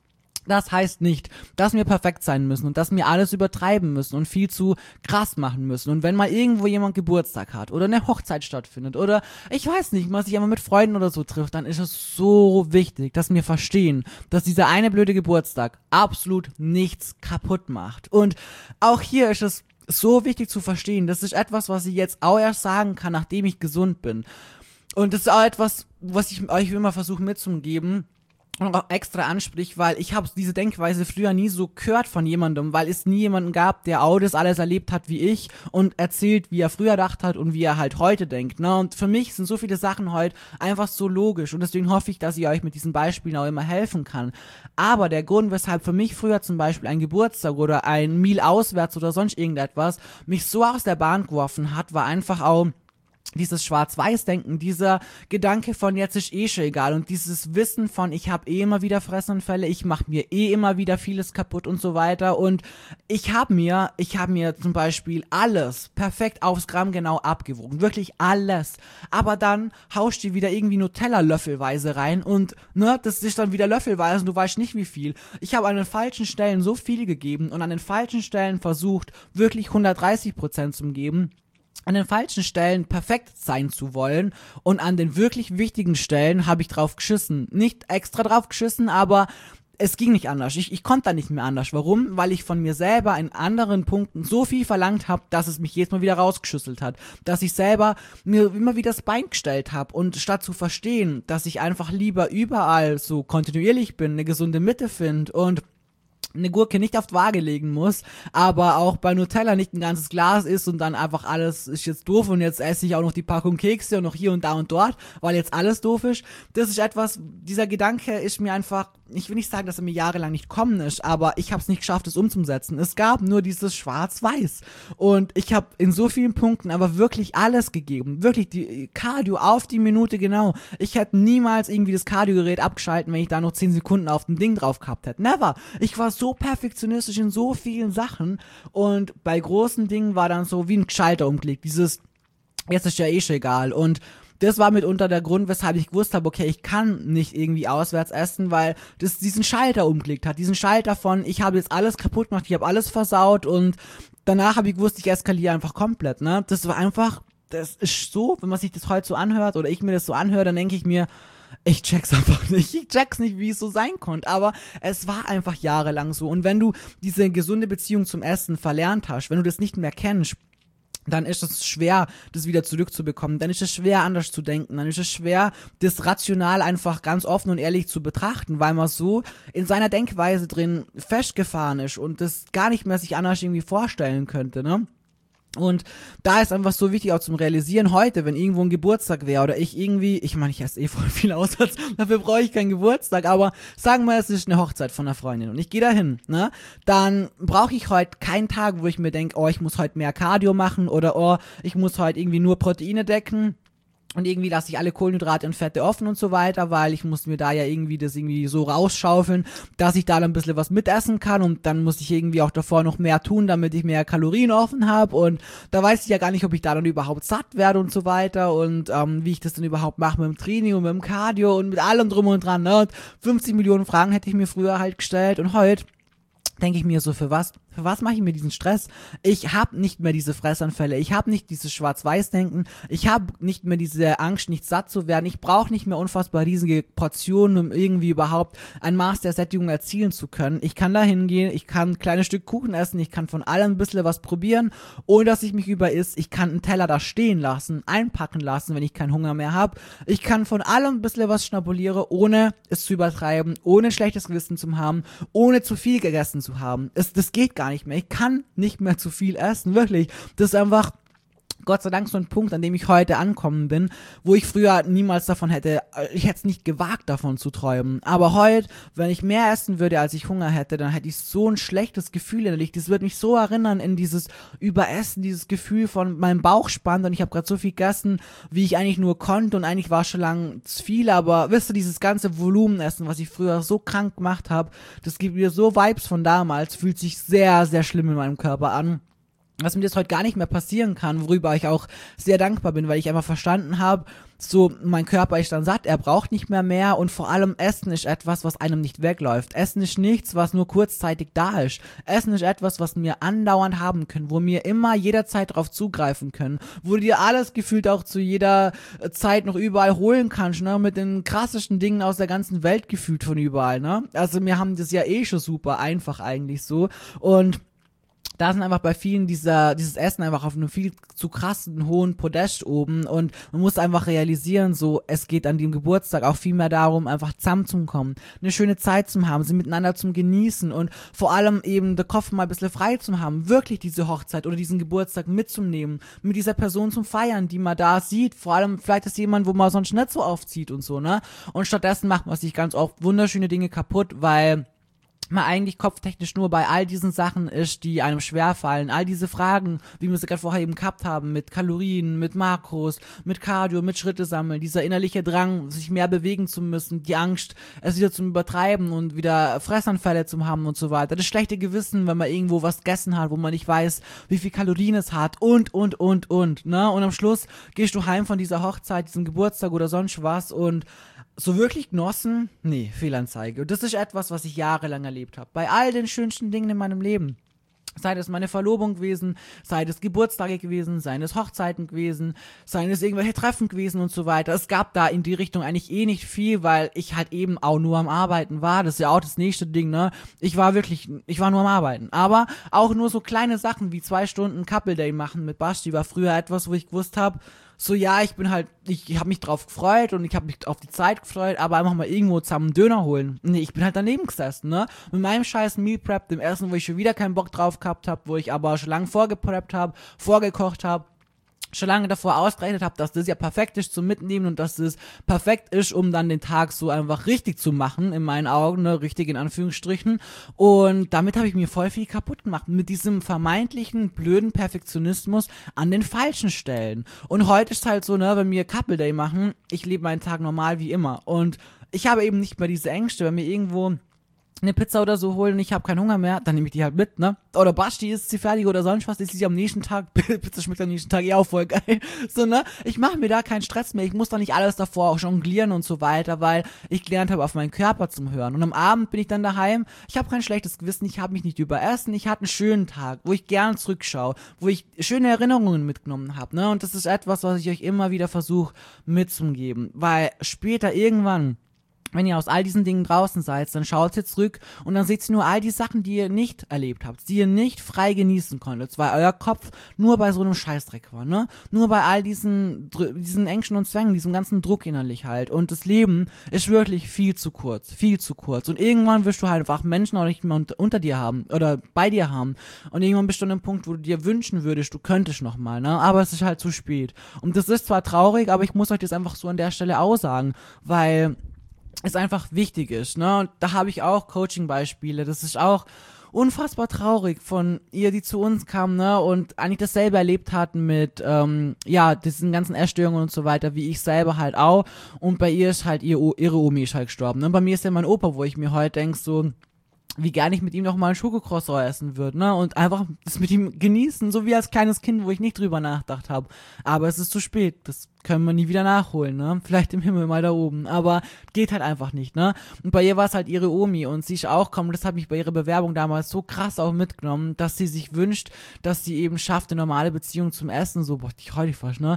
Das heißt nicht, dass wir perfekt sein müssen und dass wir alles übertreiben müssen und viel zu krass machen müssen. Und wenn mal irgendwo jemand Geburtstag hat oder eine Hochzeit stattfindet oder ich weiß nicht, man sich einmal mit Freunden oder so trifft, dann ist es so wichtig, dass wir verstehen, dass dieser eine blöde Geburtstag absolut nichts kaputt macht. Und auch hier ist es so wichtig zu verstehen, das ist etwas, was ich jetzt auch erst sagen kann, nachdem ich gesund bin. Und das ist auch etwas, was ich euch immer versuche mitzugeben, und auch extra anspricht, weil ich habe diese Denkweise früher nie so gehört von jemandem, weil es nie jemanden gab, der auch das alles erlebt hat wie ich und erzählt, wie er früher gedacht hat und wie er halt heute denkt, ne? Und für mich sind so viele Sachen heute einfach so logisch und deswegen hoffe ich, dass ich euch mit diesen Beispielen auch immer helfen kann. Aber der Grund, weshalb für mich früher zum Beispiel ein Geburtstag oder ein Meal auswärts oder sonst irgendetwas mich so aus der Bahn geworfen hat, war einfach auch dieses Schwarz-Weiß-Denken, dieser Gedanke von jetzt ist eh schon egal und dieses Wissen von ich habe eh immer wieder Fressanfälle, ich mache mir eh immer wieder vieles kaputt und so weiter und ich habe mir zum Beispiel alles perfekt aufs Gramm genau abgewogen, wirklich alles, aber dann haust du wieder irgendwie Nutella löffelweise rein und ne, das ist dann wieder löffelweise und du weißt nicht wie viel. Ich habe an den falschen Stellen so viel gegeben und an den falschen Stellen versucht wirklich 130% zu geben, an den falschen Stellen perfekt sein zu wollen und an den wirklich wichtigen Stellen habe ich drauf geschissen. Nicht extra drauf geschissen, aber es ging nicht anders. Ich konnte da nicht mehr anders. Warum? Weil ich von mir selber in anderen Punkten so viel verlangt habe, dass es mich jedes Mal wieder rausgeschüsselt hat. Dass ich selber mir immer wieder das Bein gestellt habe und statt zu verstehen, dass ich einfach lieber überall so kontinuierlich bin, eine gesunde Mitte finde und eine Gurke nicht auf die Waage legen muss, aber auch bei Nutella nicht ein ganzes Glas isst und dann einfach alles ist jetzt doof und jetzt esse ich auch noch die Packung Kekse und noch hier und da und dort, weil jetzt alles doof ist. Das ist etwas, dieser Gedanke ist mir einfach, ich will nicht sagen, dass er mir jahrelang nicht gekommen ist, aber ich habe es nicht geschafft, es umzusetzen. Es gab nur dieses Schwarz-Weiß und ich habe in so vielen Punkten aber wirklich alles gegeben, wirklich die Cardio auf die Minute genau. Ich hätte niemals irgendwie das Cardio-Gerät abgeschalten, wenn ich da noch 10 Sekunden auf dem Ding drauf gehabt hätte. Never. Ich war so perfektionistisch in so vielen Sachen und bei großen Dingen war dann so wie ein Schalter umgelegt, dieses, jetzt ist ja eh schon egal und das war mitunter der Grund, weshalb ich gewusst habe, okay, ich kann nicht irgendwie auswärts essen, weil das diesen Schalter umgelegt hat, diesen Schalter von, ich habe jetzt alles kaputt gemacht, ich habe alles versaut und danach habe ich gewusst, ich eskaliere einfach komplett, ne, das war einfach, das ist so, wenn man sich das heute so anhört oder ich mir das so anhöre, dann denke ich mir, ich check's einfach nicht. Ich check's nicht, wie es so sein konnte. Aber es war einfach jahrelang so. Und wenn du diese gesunde Beziehung zum Essen verlernt hast, wenn du das nicht mehr kennst, dann ist es schwer, das wieder zurückzubekommen. Dann ist es schwer, anders zu denken. Dann ist es schwer, das rational einfach ganz offen und ehrlich zu betrachten, weil man so in seiner Denkweise drin festgefahren ist und das gar nicht mehr sich anders irgendwie vorstellen könnte, ne? Und da ist einfach so wichtig auch zum Realisieren heute, wenn irgendwo ein Geburtstag wäre oder ich irgendwie, ich meine, ich esse eh voll viel Aussatz, dafür brauche ich keinen Geburtstag, aber sagen wir, es ist eine Hochzeit von einer Freundin und ich gehe dahin, ne, dann brauche ich heute keinen Tag, wo ich mir denke, oh, ich muss heute mehr Cardio machen oder oh, ich muss heute irgendwie nur Proteine decken. Und irgendwie lasse ich alle Kohlenhydrate und Fette offen und so weiter, weil ich muss mir da ja irgendwie das irgendwie so rausschaufeln, dass ich da dann ein bisschen was mitessen kann und dann muss ich irgendwie auch davor noch mehr tun, damit ich mehr Kalorien offen habe und da weiß ich ja gar nicht, ob ich da dann überhaupt satt werde und so weiter und wie ich das dann überhaupt mache mit dem Training und mit dem Cardio und mit allem drum und dran, ne? Und 50 Millionen Fragen hätte ich mir früher halt gestellt und heute denke ich mir so, für was mache ich mir diesen Stress? Ich habe nicht mehr diese Fressanfälle, ich habe nicht dieses Schwarz-Weiß-Denken, ich habe nicht mehr diese Angst, nicht satt zu werden, ich brauche nicht mehr unfassbar riesige Portionen, um irgendwie überhaupt ein Maß der Sättigung erzielen zu können. Ich kann da hingehen, ich kann ein kleines Stück Kuchen essen, ich kann von allem ein bisschen was probieren, ohne dass ich mich überiss, ich kann einen Teller da stehen lassen, einpacken lassen, wenn ich keinen Hunger mehr habe, ich kann von allem ein bisschen was schnabulieren, ohne es zu übertreiben, ohne schlechtes Gewissen zu haben, ohne zu viel gegessen zu haben. Das geht gar nicht mehr. Ich kann nicht mehr zu viel essen, wirklich. Das ist einfach Gott sei Dank so ein Punkt, an dem ich heute ankommen bin, wo ich früher niemals davon hätte, ich hätte es nicht gewagt, davon zu träumen. Aber heute, wenn ich mehr essen würde, als ich Hunger hätte, dann hätte ich so ein schlechtes Gefühl innerlich. Das wird mich so erinnern in dieses Überessen, dieses Gefühl von meinem Bauch spannt und ich habe gerade so viel gegessen, wie ich eigentlich nur konnte und eigentlich war schon lang zu viel, aber wisst ihr, dieses ganze Volumenessen, was ich früher so krank gemacht habe, das gibt mir so Vibes von damals, fühlt sich sehr, sehr schlimm in meinem Körper an. dass mir das heute gar nicht mehr passieren kann, worüber ich auch sehr dankbar bin, weil ich einfach verstanden habe, so mein Körper ist dann satt, er braucht nicht mehr und vor allem Essen ist etwas, was einem nicht wegläuft. Essen ist nichts, was nur kurzzeitig da ist. Essen ist etwas, was wir andauernd haben können, wo wir immer jederzeit drauf zugreifen können, wo du dir alles gefühlt auch zu jeder Zeit noch überall holen kannst, ne, mit den krassesten Dingen aus der ganzen Welt gefühlt von überall, ne. Also wir haben das ja eh schon super einfach eigentlich so und da sind einfach bei vielen dieses Essen einfach auf einem viel zu krassen, hohen Podest oben und man muss einfach realisieren, so, es geht an dem Geburtstag auch viel mehr darum, einfach zusammenzukommen, eine schöne Zeit zu haben, sie miteinander zum Genießen und vor allem eben den Kopf mal ein bisschen frei zu haben, wirklich diese Hochzeit oder diesen Geburtstag mitzunehmen, mit dieser Person zum Feiern, die man da sieht, vor allem vielleicht ist jemand, wo man sonst nicht so aufzieht und so, ne, und stattdessen macht man sich ganz oft wunderschöne Dinge kaputt, weil man eigentlich kopftechnisch nur bei all diesen Sachen ist, die einem schwerfallen. All diese Fragen, wie wir sie gerade vorher eben gehabt haben, mit Kalorien, mit Makros, mit Cardio, mit Schritte sammeln, dieser innerliche Drang, sich mehr bewegen zu müssen, die Angst, es wieder zum Übertreiben und wieder Fressanfälle zu haben und so weiter. Das schlechte Gewissen, wenn man irgendwo was gegessen hat, wo man nicht weiß, wie viel Kalorien es hat und, ne? Und am Schluss gehst du heim von dieser Hochzeit, diesem Geburtstag oder sonst was und so wirklich genossen? Nee, Fehlanzeige. Und das ist etwas, was ich jahrelang erlebt habe. Bei all den schönsten Dingen in meinem Leben. Sei es meine Verlobung gewesen, sei es Geburtstage gewesen, seien es Hochzeiten gewesen, seien es irgendwelche Treffen gewesen und so weiter. Es gab da in die Richtung eigentlich eh nicht viel, weil ich halt eben auch nur am Arbeiten war. Das ist ja auch das nächste Ding, ne? Ich war nur am Arbeiten. Aber auch nur so kleine Sachen wie 2 Stunden Couple Day machen mit Basti war früher etwas, wo ich gewusst habe, so ja, ich habe mich drauf gefreut und ich habe mich auf die Zeit gefreut, aber einfach mal irgendwo zusammen einen Döner holen. Nee, ich bin halt daneben gesessen, ne? Mit meinem scheiß Meal Prep, dem ersten, wo ich schon wieder keinen Bock drauf gehabt habe, wo ich aber schon lange vorgepreppt habe, vorgekocht habe, schon lange davor ausgerechnet habe, dass das ja perfekt ist zum Mitnehmen und dass das perfekt ist, um dann den Tag so einfach richtig zu machen, in meinen Augen, ne, richtig in Anführungsstrichen. Und damit habe ich mir voll viel kaputt gemacht, mit diesem vermeintlichen blöden Perfektionismus an den falschen Stellen. Und heute ist halt so, ne, wenn wir Couple Day machen, ich lebe meinen Tag normal wie immer. Und ich habe eben nicht mehr diese Ängste, wenn mir irgendwo eine Pizza oder so holen und ich habe keinen Hunger mehr, dann nehme ich die halt mit, ne? Oder Basti ist sie fertig oder sonst was, ist sie am nächsten Tag, Pizza schmeckt am nächsten Tag auch voll geil. So, ne? Ich mache mir da keinen Stress mehr, ich muss da nicht alles davor auch jonglieren und so weiter, weil ich gelernt habe, auf meinen Körper zu hören. Und am Abend bin ich dann daheim, ich habe kein schlechtes Gewissen, ich habe mich nicht überessen, ich hatte einen schönen Tag, wo ich gern zurückschaue, wo ich schöne Erinnerungen mitgenommen habe, ne? Und das ist etwas, was ich euch immer wieder versuche mitzugeben, weil später irgendwann, wenn ihr aus all diesen Dingen draußen seid, dann schaut ihr zurück und dann seht ihr nur all die Sachen, die ihr nicht erlebt habt, die ihr nicht frei genießen konntet, weil euer Kopf nur bei so einem Scheißdreck war, ne? Nur bei all diesen Ängsten und Zwängen, diesem ganzen Druck innerlich halt. Und das Leben ist wirklich viel zu kurz. Und irgendwann wirst du halt einfach Menschen auch nicht mehr unter dir haben oder bei dir haben. Und irgendwann bist du an einem Punkt, wo du dir wünschen würdest, du könntest nochmal, ne? Aber es ist halt zu spät. Und das ist zwar traurig, aber ich muss euch das einfach so an der Stelle aussagen, weil es einfach wichtig ist, ne? Und da habe ich auch Coaching-Beispiele. Das ist auch unfassbar traurig von ihr, die zu uns kam, ne? Und eigentlich dasselbe erlebt hatten mit, diesen ganzen Essstörungen und so weiter, wie ich selber halt auch. Und bei ihr ist halt ihre Omi ist halt gestorben, ne? Bei mir ist ja mein Opa, wo ich mir heute denke, so, wie gerne ich mit ihm noch mal einen Schokocroissant essen würde, ne? Und einfach das mit ihm genießen, so wie als kleines Kind, wo ich nicht drüber nachgedacht habe. Aber es ist zu spät, das können wir nie wieder nachholen, ne? Vielleicht im Himmel mal da oben, aber geht halt einfach nicht, ne? Und bei ihr war es halt ihre Omi und sie ist auch gekommen, das hat mich bei ihrer Bewerbung damals so krass auch mitgenommen, dass sie sich wünscht, dass sie eben schafft, eine normale Beziehung zum Essen, so, boah, ich heul dich fast, ne?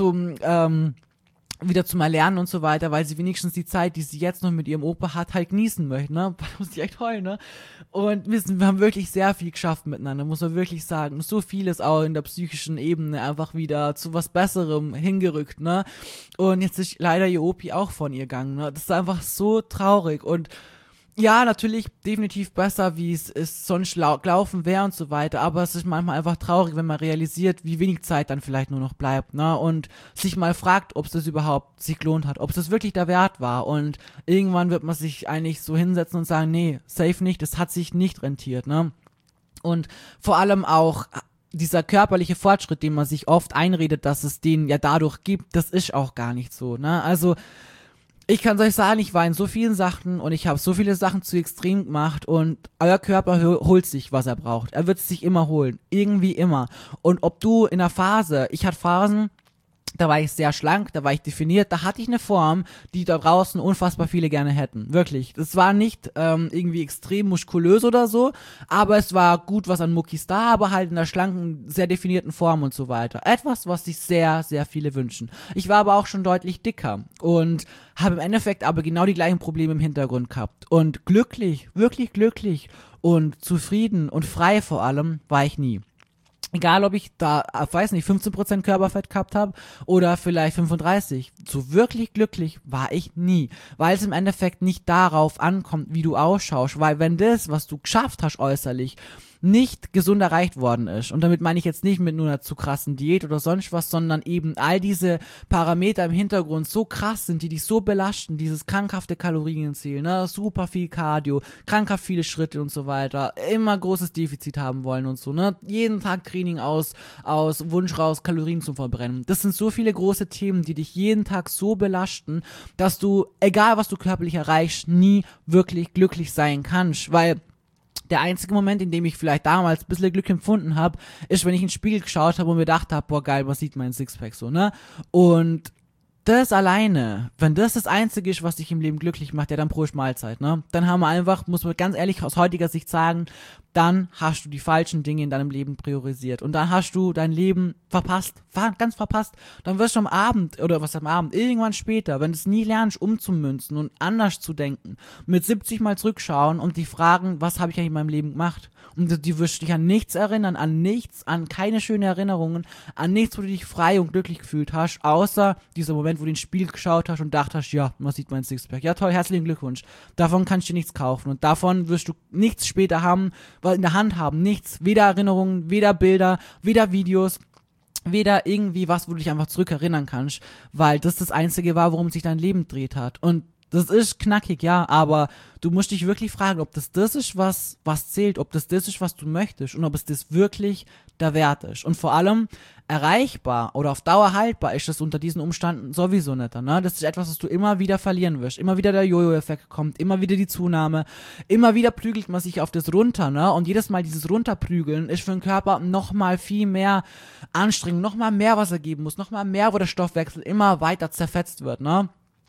Wieder zum Erlernen und so weiter, weil sie wenigstens die Zeit, die sie jetzt noch mit ihrem Opa hat, halt genießen möchte, ne? Da muss ich echt heulen, ne? Und wir haben wirklich sehr viel geschafft miteinander, muss man wirklich sagen. So vieles auch in der psychischen Ebene einfach wieder zu was Besserem hingerückt, ne? Und jetzt ist leider ihr Opi auch von ihr gegangen, ne? Das ist einfach so traurig und ja, natürlich definitiv besser, wie es sonst gelaufen wäre und so weiter, aber es ist manchmal einfach traurig, wenn man realisiert, wie wenig Zeit dann vielleicht nur noch bleibt, ne, und sich mal fragt, ob es das überhaupt sich gelohnt hat, ob es das wirklich der Wert war und irgendwann wird man sich eigentlich so hinsetzen und sagen, nee, safe nicht, das hat sich nicht rentiert, ne, und vor allem auch dieser körperliche Fortschritt, den man sich oft einredet, dass es den ja dadurch gibt, das ist auch gar nicht so, ne, also Ich kann euch sagen, ich war in so vielen Sachen und ich habe so viele Sachen zu extrem gemacht und euer Körper holt sich, was er braucht. Er wird es sich immer holen. Irgendwie immer. Und ob du in der Phase, ich hatte Phasen, da war ich sehr schlank, da war ich definiert, da hatte ich eine Form, die da draußen unfassbar viele gerne hätten. Wirklich. Das war nicht irgendwie extrem muskulös oder so, aber es war gut was an Muckis da, aber halt in der schlanken, sehr definierten Form und so weiter. Etwas, was sich sehr, sehr viele wünschen. Ich war aber auch schon deutlich dicker und habe im Endeffekt aber genau die gleichen Probleme im Hintergrund gehabt. Und glücklich, wirklich glücklich und zufrieden und frei vor allem war ich nie. Egal, ob ich da, weiß nicht, 15% Körperfett gehabt habe oder vielleicht 35. So wirklich glücklich war ich nie. Weil es im Endeffekt nicht darauf ankommt, wie du ausschaust. Weil wenn das, was du geschafft hast äußerlich, nicht gesund erreicht worden ist. Und damit meine ich jetzt nicht mit nur einer zu krassen Diät oder sonst was, sondern eben all diese Parameter im Hintergrund so krass sind, die dich so belasten, dieses krankhafte Kalorienziel, ne, super viel Cardio, krankhaft viele Schritte und so weiter, immer großes Defizit haben wollen und so, ne, jeden Tag Training aus Wunsch raus, Kalorien zu verbrennen. Das sind so viele große Themen, die dich jeden Tag so belasten, dass du, egal was du körperlich erreichst, nie wirklich glücklich sein kannst, weil der einzige Moment, in dem ich vielleicht damals ein bisschen Glück empfunden habe, ist, wenn ich in den Spiegel geschaut habe und mir gedacht habe, boah geil, was sieht mein Sixpack so, ne? Und das alleine, wenn das Einzige ist, was dich im Leben glücklich macht, ja, dann Prost Mahlzeit, ne? Dann haben wir einfach, muss man ganz ehrlich aus heutiger Sicht sagen, dann hast du die falschen Dinge in deinem Leben priorisiert und dann hast du dein Leben verpasst, ganz verpasst. Dann wirst du am Abend, oder was am Abend, irgendwann später, wenn du es nie lernst, umzumünzen und anders zu denken, mit 70 Mal zurückschauen und dich fragen, was habe ich eigentlich in meinem Leben gemacht? Und du wirst dich an nichts erinnern, an nichts, an keine schönen Erinnerungen, an nichts, wo du dich frei und glücklich gefühlt hast, außer dieser Moment, wo du ins Spiel geschaut hast und dachtest, ja, man sieht mein Sixpack. Ja toll, herzlichen Glückwunsch. Davon kannst du dir nichts kaufen und davon wirst du nichts später haben, in der Hand haben, nichts, weder Erinnerungen, weder Bilder, weder Videos, weder irgendwie was, wo du dich einfach zurückerinnern kannst, weil das Einzige war, worum sich dein Leben dreht hat. Und das ist knackig, ja, aber du musst dich wirklich fragen, ob das ist, was zählt, ob das ist, was du möchtest und ob es das wirklich der Wert ist. Und vor allem erreichbar oder auf Dauer haltbar ist das unter diesen Umständen sowieso nicht, ne? Das ist etwas, was du immer wieder verlieren wirst. Immer wieder der Jojo-Effekt kommt, immer wieder die Zunahme, immer wieder prügelt man sich auf das runter, ne? Und jedes Mal dieses Runterprügeln ist für den Körper nochmal viel mehr Anstrengung, nochmal mehr, was er geben muss, nochmal mehr, wo der Stoffwechsel immer weiter zerfetzt wird, ne?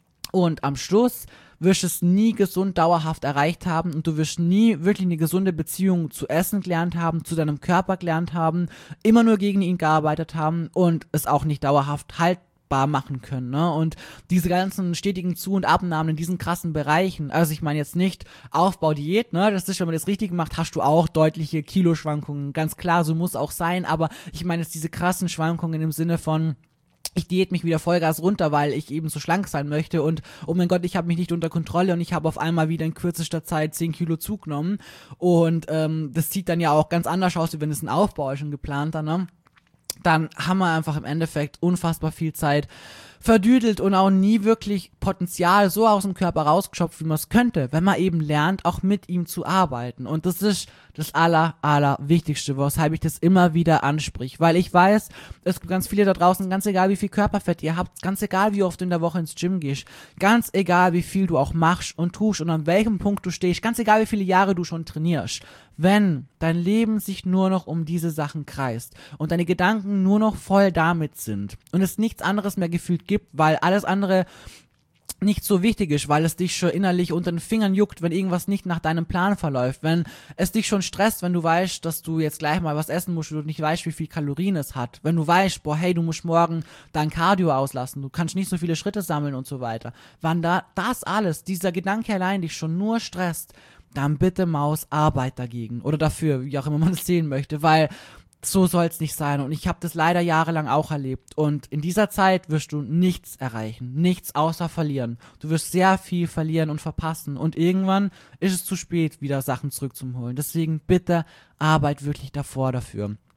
Und am Schluss wirst du es nie gesund dauerhaft erreicht haben und du wirst nie wirklich eine gesunde Beziehung zu Essen gelernt haben, zu deinem Körper gelernt haben, immer nur gegen ihn gearbeitet haben und es auch nicht dauerhaft haltbar machen können, ne? Und diese ganzen stetigen Zu- und Abnahmen in diesen krassen Bereichen, also ich meine jetzt nicht Aufbau, Diät, ne? Das ist, wenn man das richtig macht, hast du auch deutliche Kiloschwankungen, ganz klar, so muss auch sein, aber ich meine jetzt diese krassen Schwankungen im Sinne von ich diät mich wieder Vollgas runter, weil ich eben so schlank sein möchte und oh mein Gott, ich habe mich nicht unter Kontrolle und ich habe auf einmal wieder in kürzester Zeit 10 Kilo zugenommen und das sieht dann ja auch ganz anders aus, wie wenn es ein Aufbau ist, ein geplanter, ne? Dann haben wir einfach im Endeffekt unfassbar viel Zeit verdüdelt und auch nie wirklich Potenzial so aus dem Körper rausgeschöpft, wie man es könnte, wenn man eben lernt, auch mit ihm zu arbeiten. Und das ist das Allerwichtigste, weshalb ich das immer wieder ansprich. Weil ich weiß, es gibt ganz viele da draußen, ganz egal wie viel Körperfett ihr habt, ganz egal wie oft du in der Woche ins Gym gehst, ganz egal wie viel du auch machst und tust und an welchem Punkt du stehst, ganz egal wie viele Jahre du schon trainierst. Wenn dein Leben sich nur noch um diese Sachen kreist und deine Gedanken nur noch voll damit sind und es nichts anderes mehr gefühlt gibt, weil alles andere nicht so wichtig ist, weil es dich schon innerlich unter den Fingern juckt, wenn irgendwas nicht nach deinem Plan verläuft, wenn es dich schon stresst, wenn du weißt, dass du jetzt gleich mal was essen musst und du nicht weißt, wie viel Kalorien es hat, wenn du weißt, boah, hey, du musst morgen dein Cardio auslassen, du kannst nicht so viele Schritte sammeln und so weiter, wann da das alles, dieser Gedanke allein dich schon nur stresst, dann bitte Maus, Arbeit dagegen oder dafür, wie auch immer man es sehen möchte, weil so soll es nicht sein und ich habe das leider jahrelang auch erlebt und in dieser Zeit wirst du nichts erreichen, nichts außer verlieren. Du wirst sehr viel verlieren und verpassen und irgendwann ist es zu spät, wieder Sachen zurückzuholen. Deswegen bitte Arbeit wirklich dafür.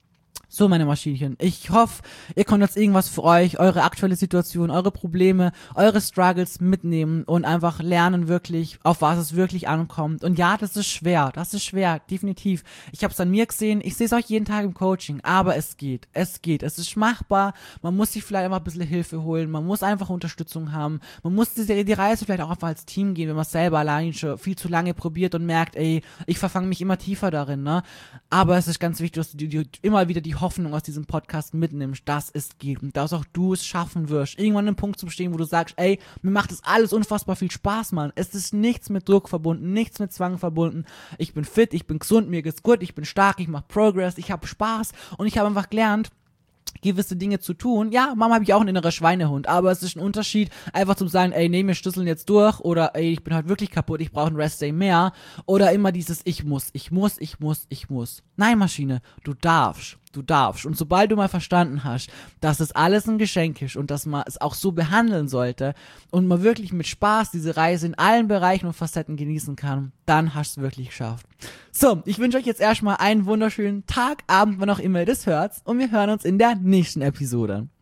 So, meine Maschinchen, ich hoffe, ihr konntet jetzt irgendwas für euch, eure aktuelle Situation, eure Probleme, eure Struggles mitnehmen und einfach lernen wirklich, auf was es wirklich ankommt. Und ja, das ist schwer, definitiv. Ich habe es an mir gesehen, ich sehe es euch jeden Tag im Coaching, aber es geht, es ist machbar. Man muss sich vielleicht einfach ein bisschen Hilfe holen, man muss einfach Unterstützung haben, man muss die Reise vielleicht auch einfach als Team gehen, wenn man es selber allein schon viel zu lange probiert und merkt, ey, ich verfange mich immer tiefer darin, ne? Aber es ist ganz wichtig, dass du immer wieder die Hoffnung aus diesem Podcast mitnimmst, dass es geht und dass auch du es schaffen wirst, irgendwann an einem Punkt zu stehen, wo du sagst, ey, mir macht das alles unfassbar viel Spaß, Mann. Es ist nichts mit Druck verbunden, nichts mit Zwang verbunden. Ich bin fit, ich bin gesund, mir geht's gut, ich bin stark, ich mache Progress, ich habe Spaß und ich habe einfach gelernt, gewisse Dinge zu tun. Ja, Mama habe ich auch einen inneren Schweinehund, aber es ist ein Unterschied, einfach zu sagen, ey, nee, wir schlüsseln jetzt durch oder ey, ich bin halt wirklich kaputt, ich brauche einen Restday mehr oder immer dieses ich muss. Nein, Maschine, du darfst. Und sobald du mal verstanden hast, dass es alles ein Geschenk ist und dass man es auch so behandeln sollte und man wirklich mit Spaß diese Reise in allen Bereichen und Facetten genießen kann, dann hast du es wirklich geschafft. So, ich wünsche euch jetzt erstmal einen wunderschönen Tag, Abend, wann auch immer ihr das hört und wir hören uns in der nächsten Episode.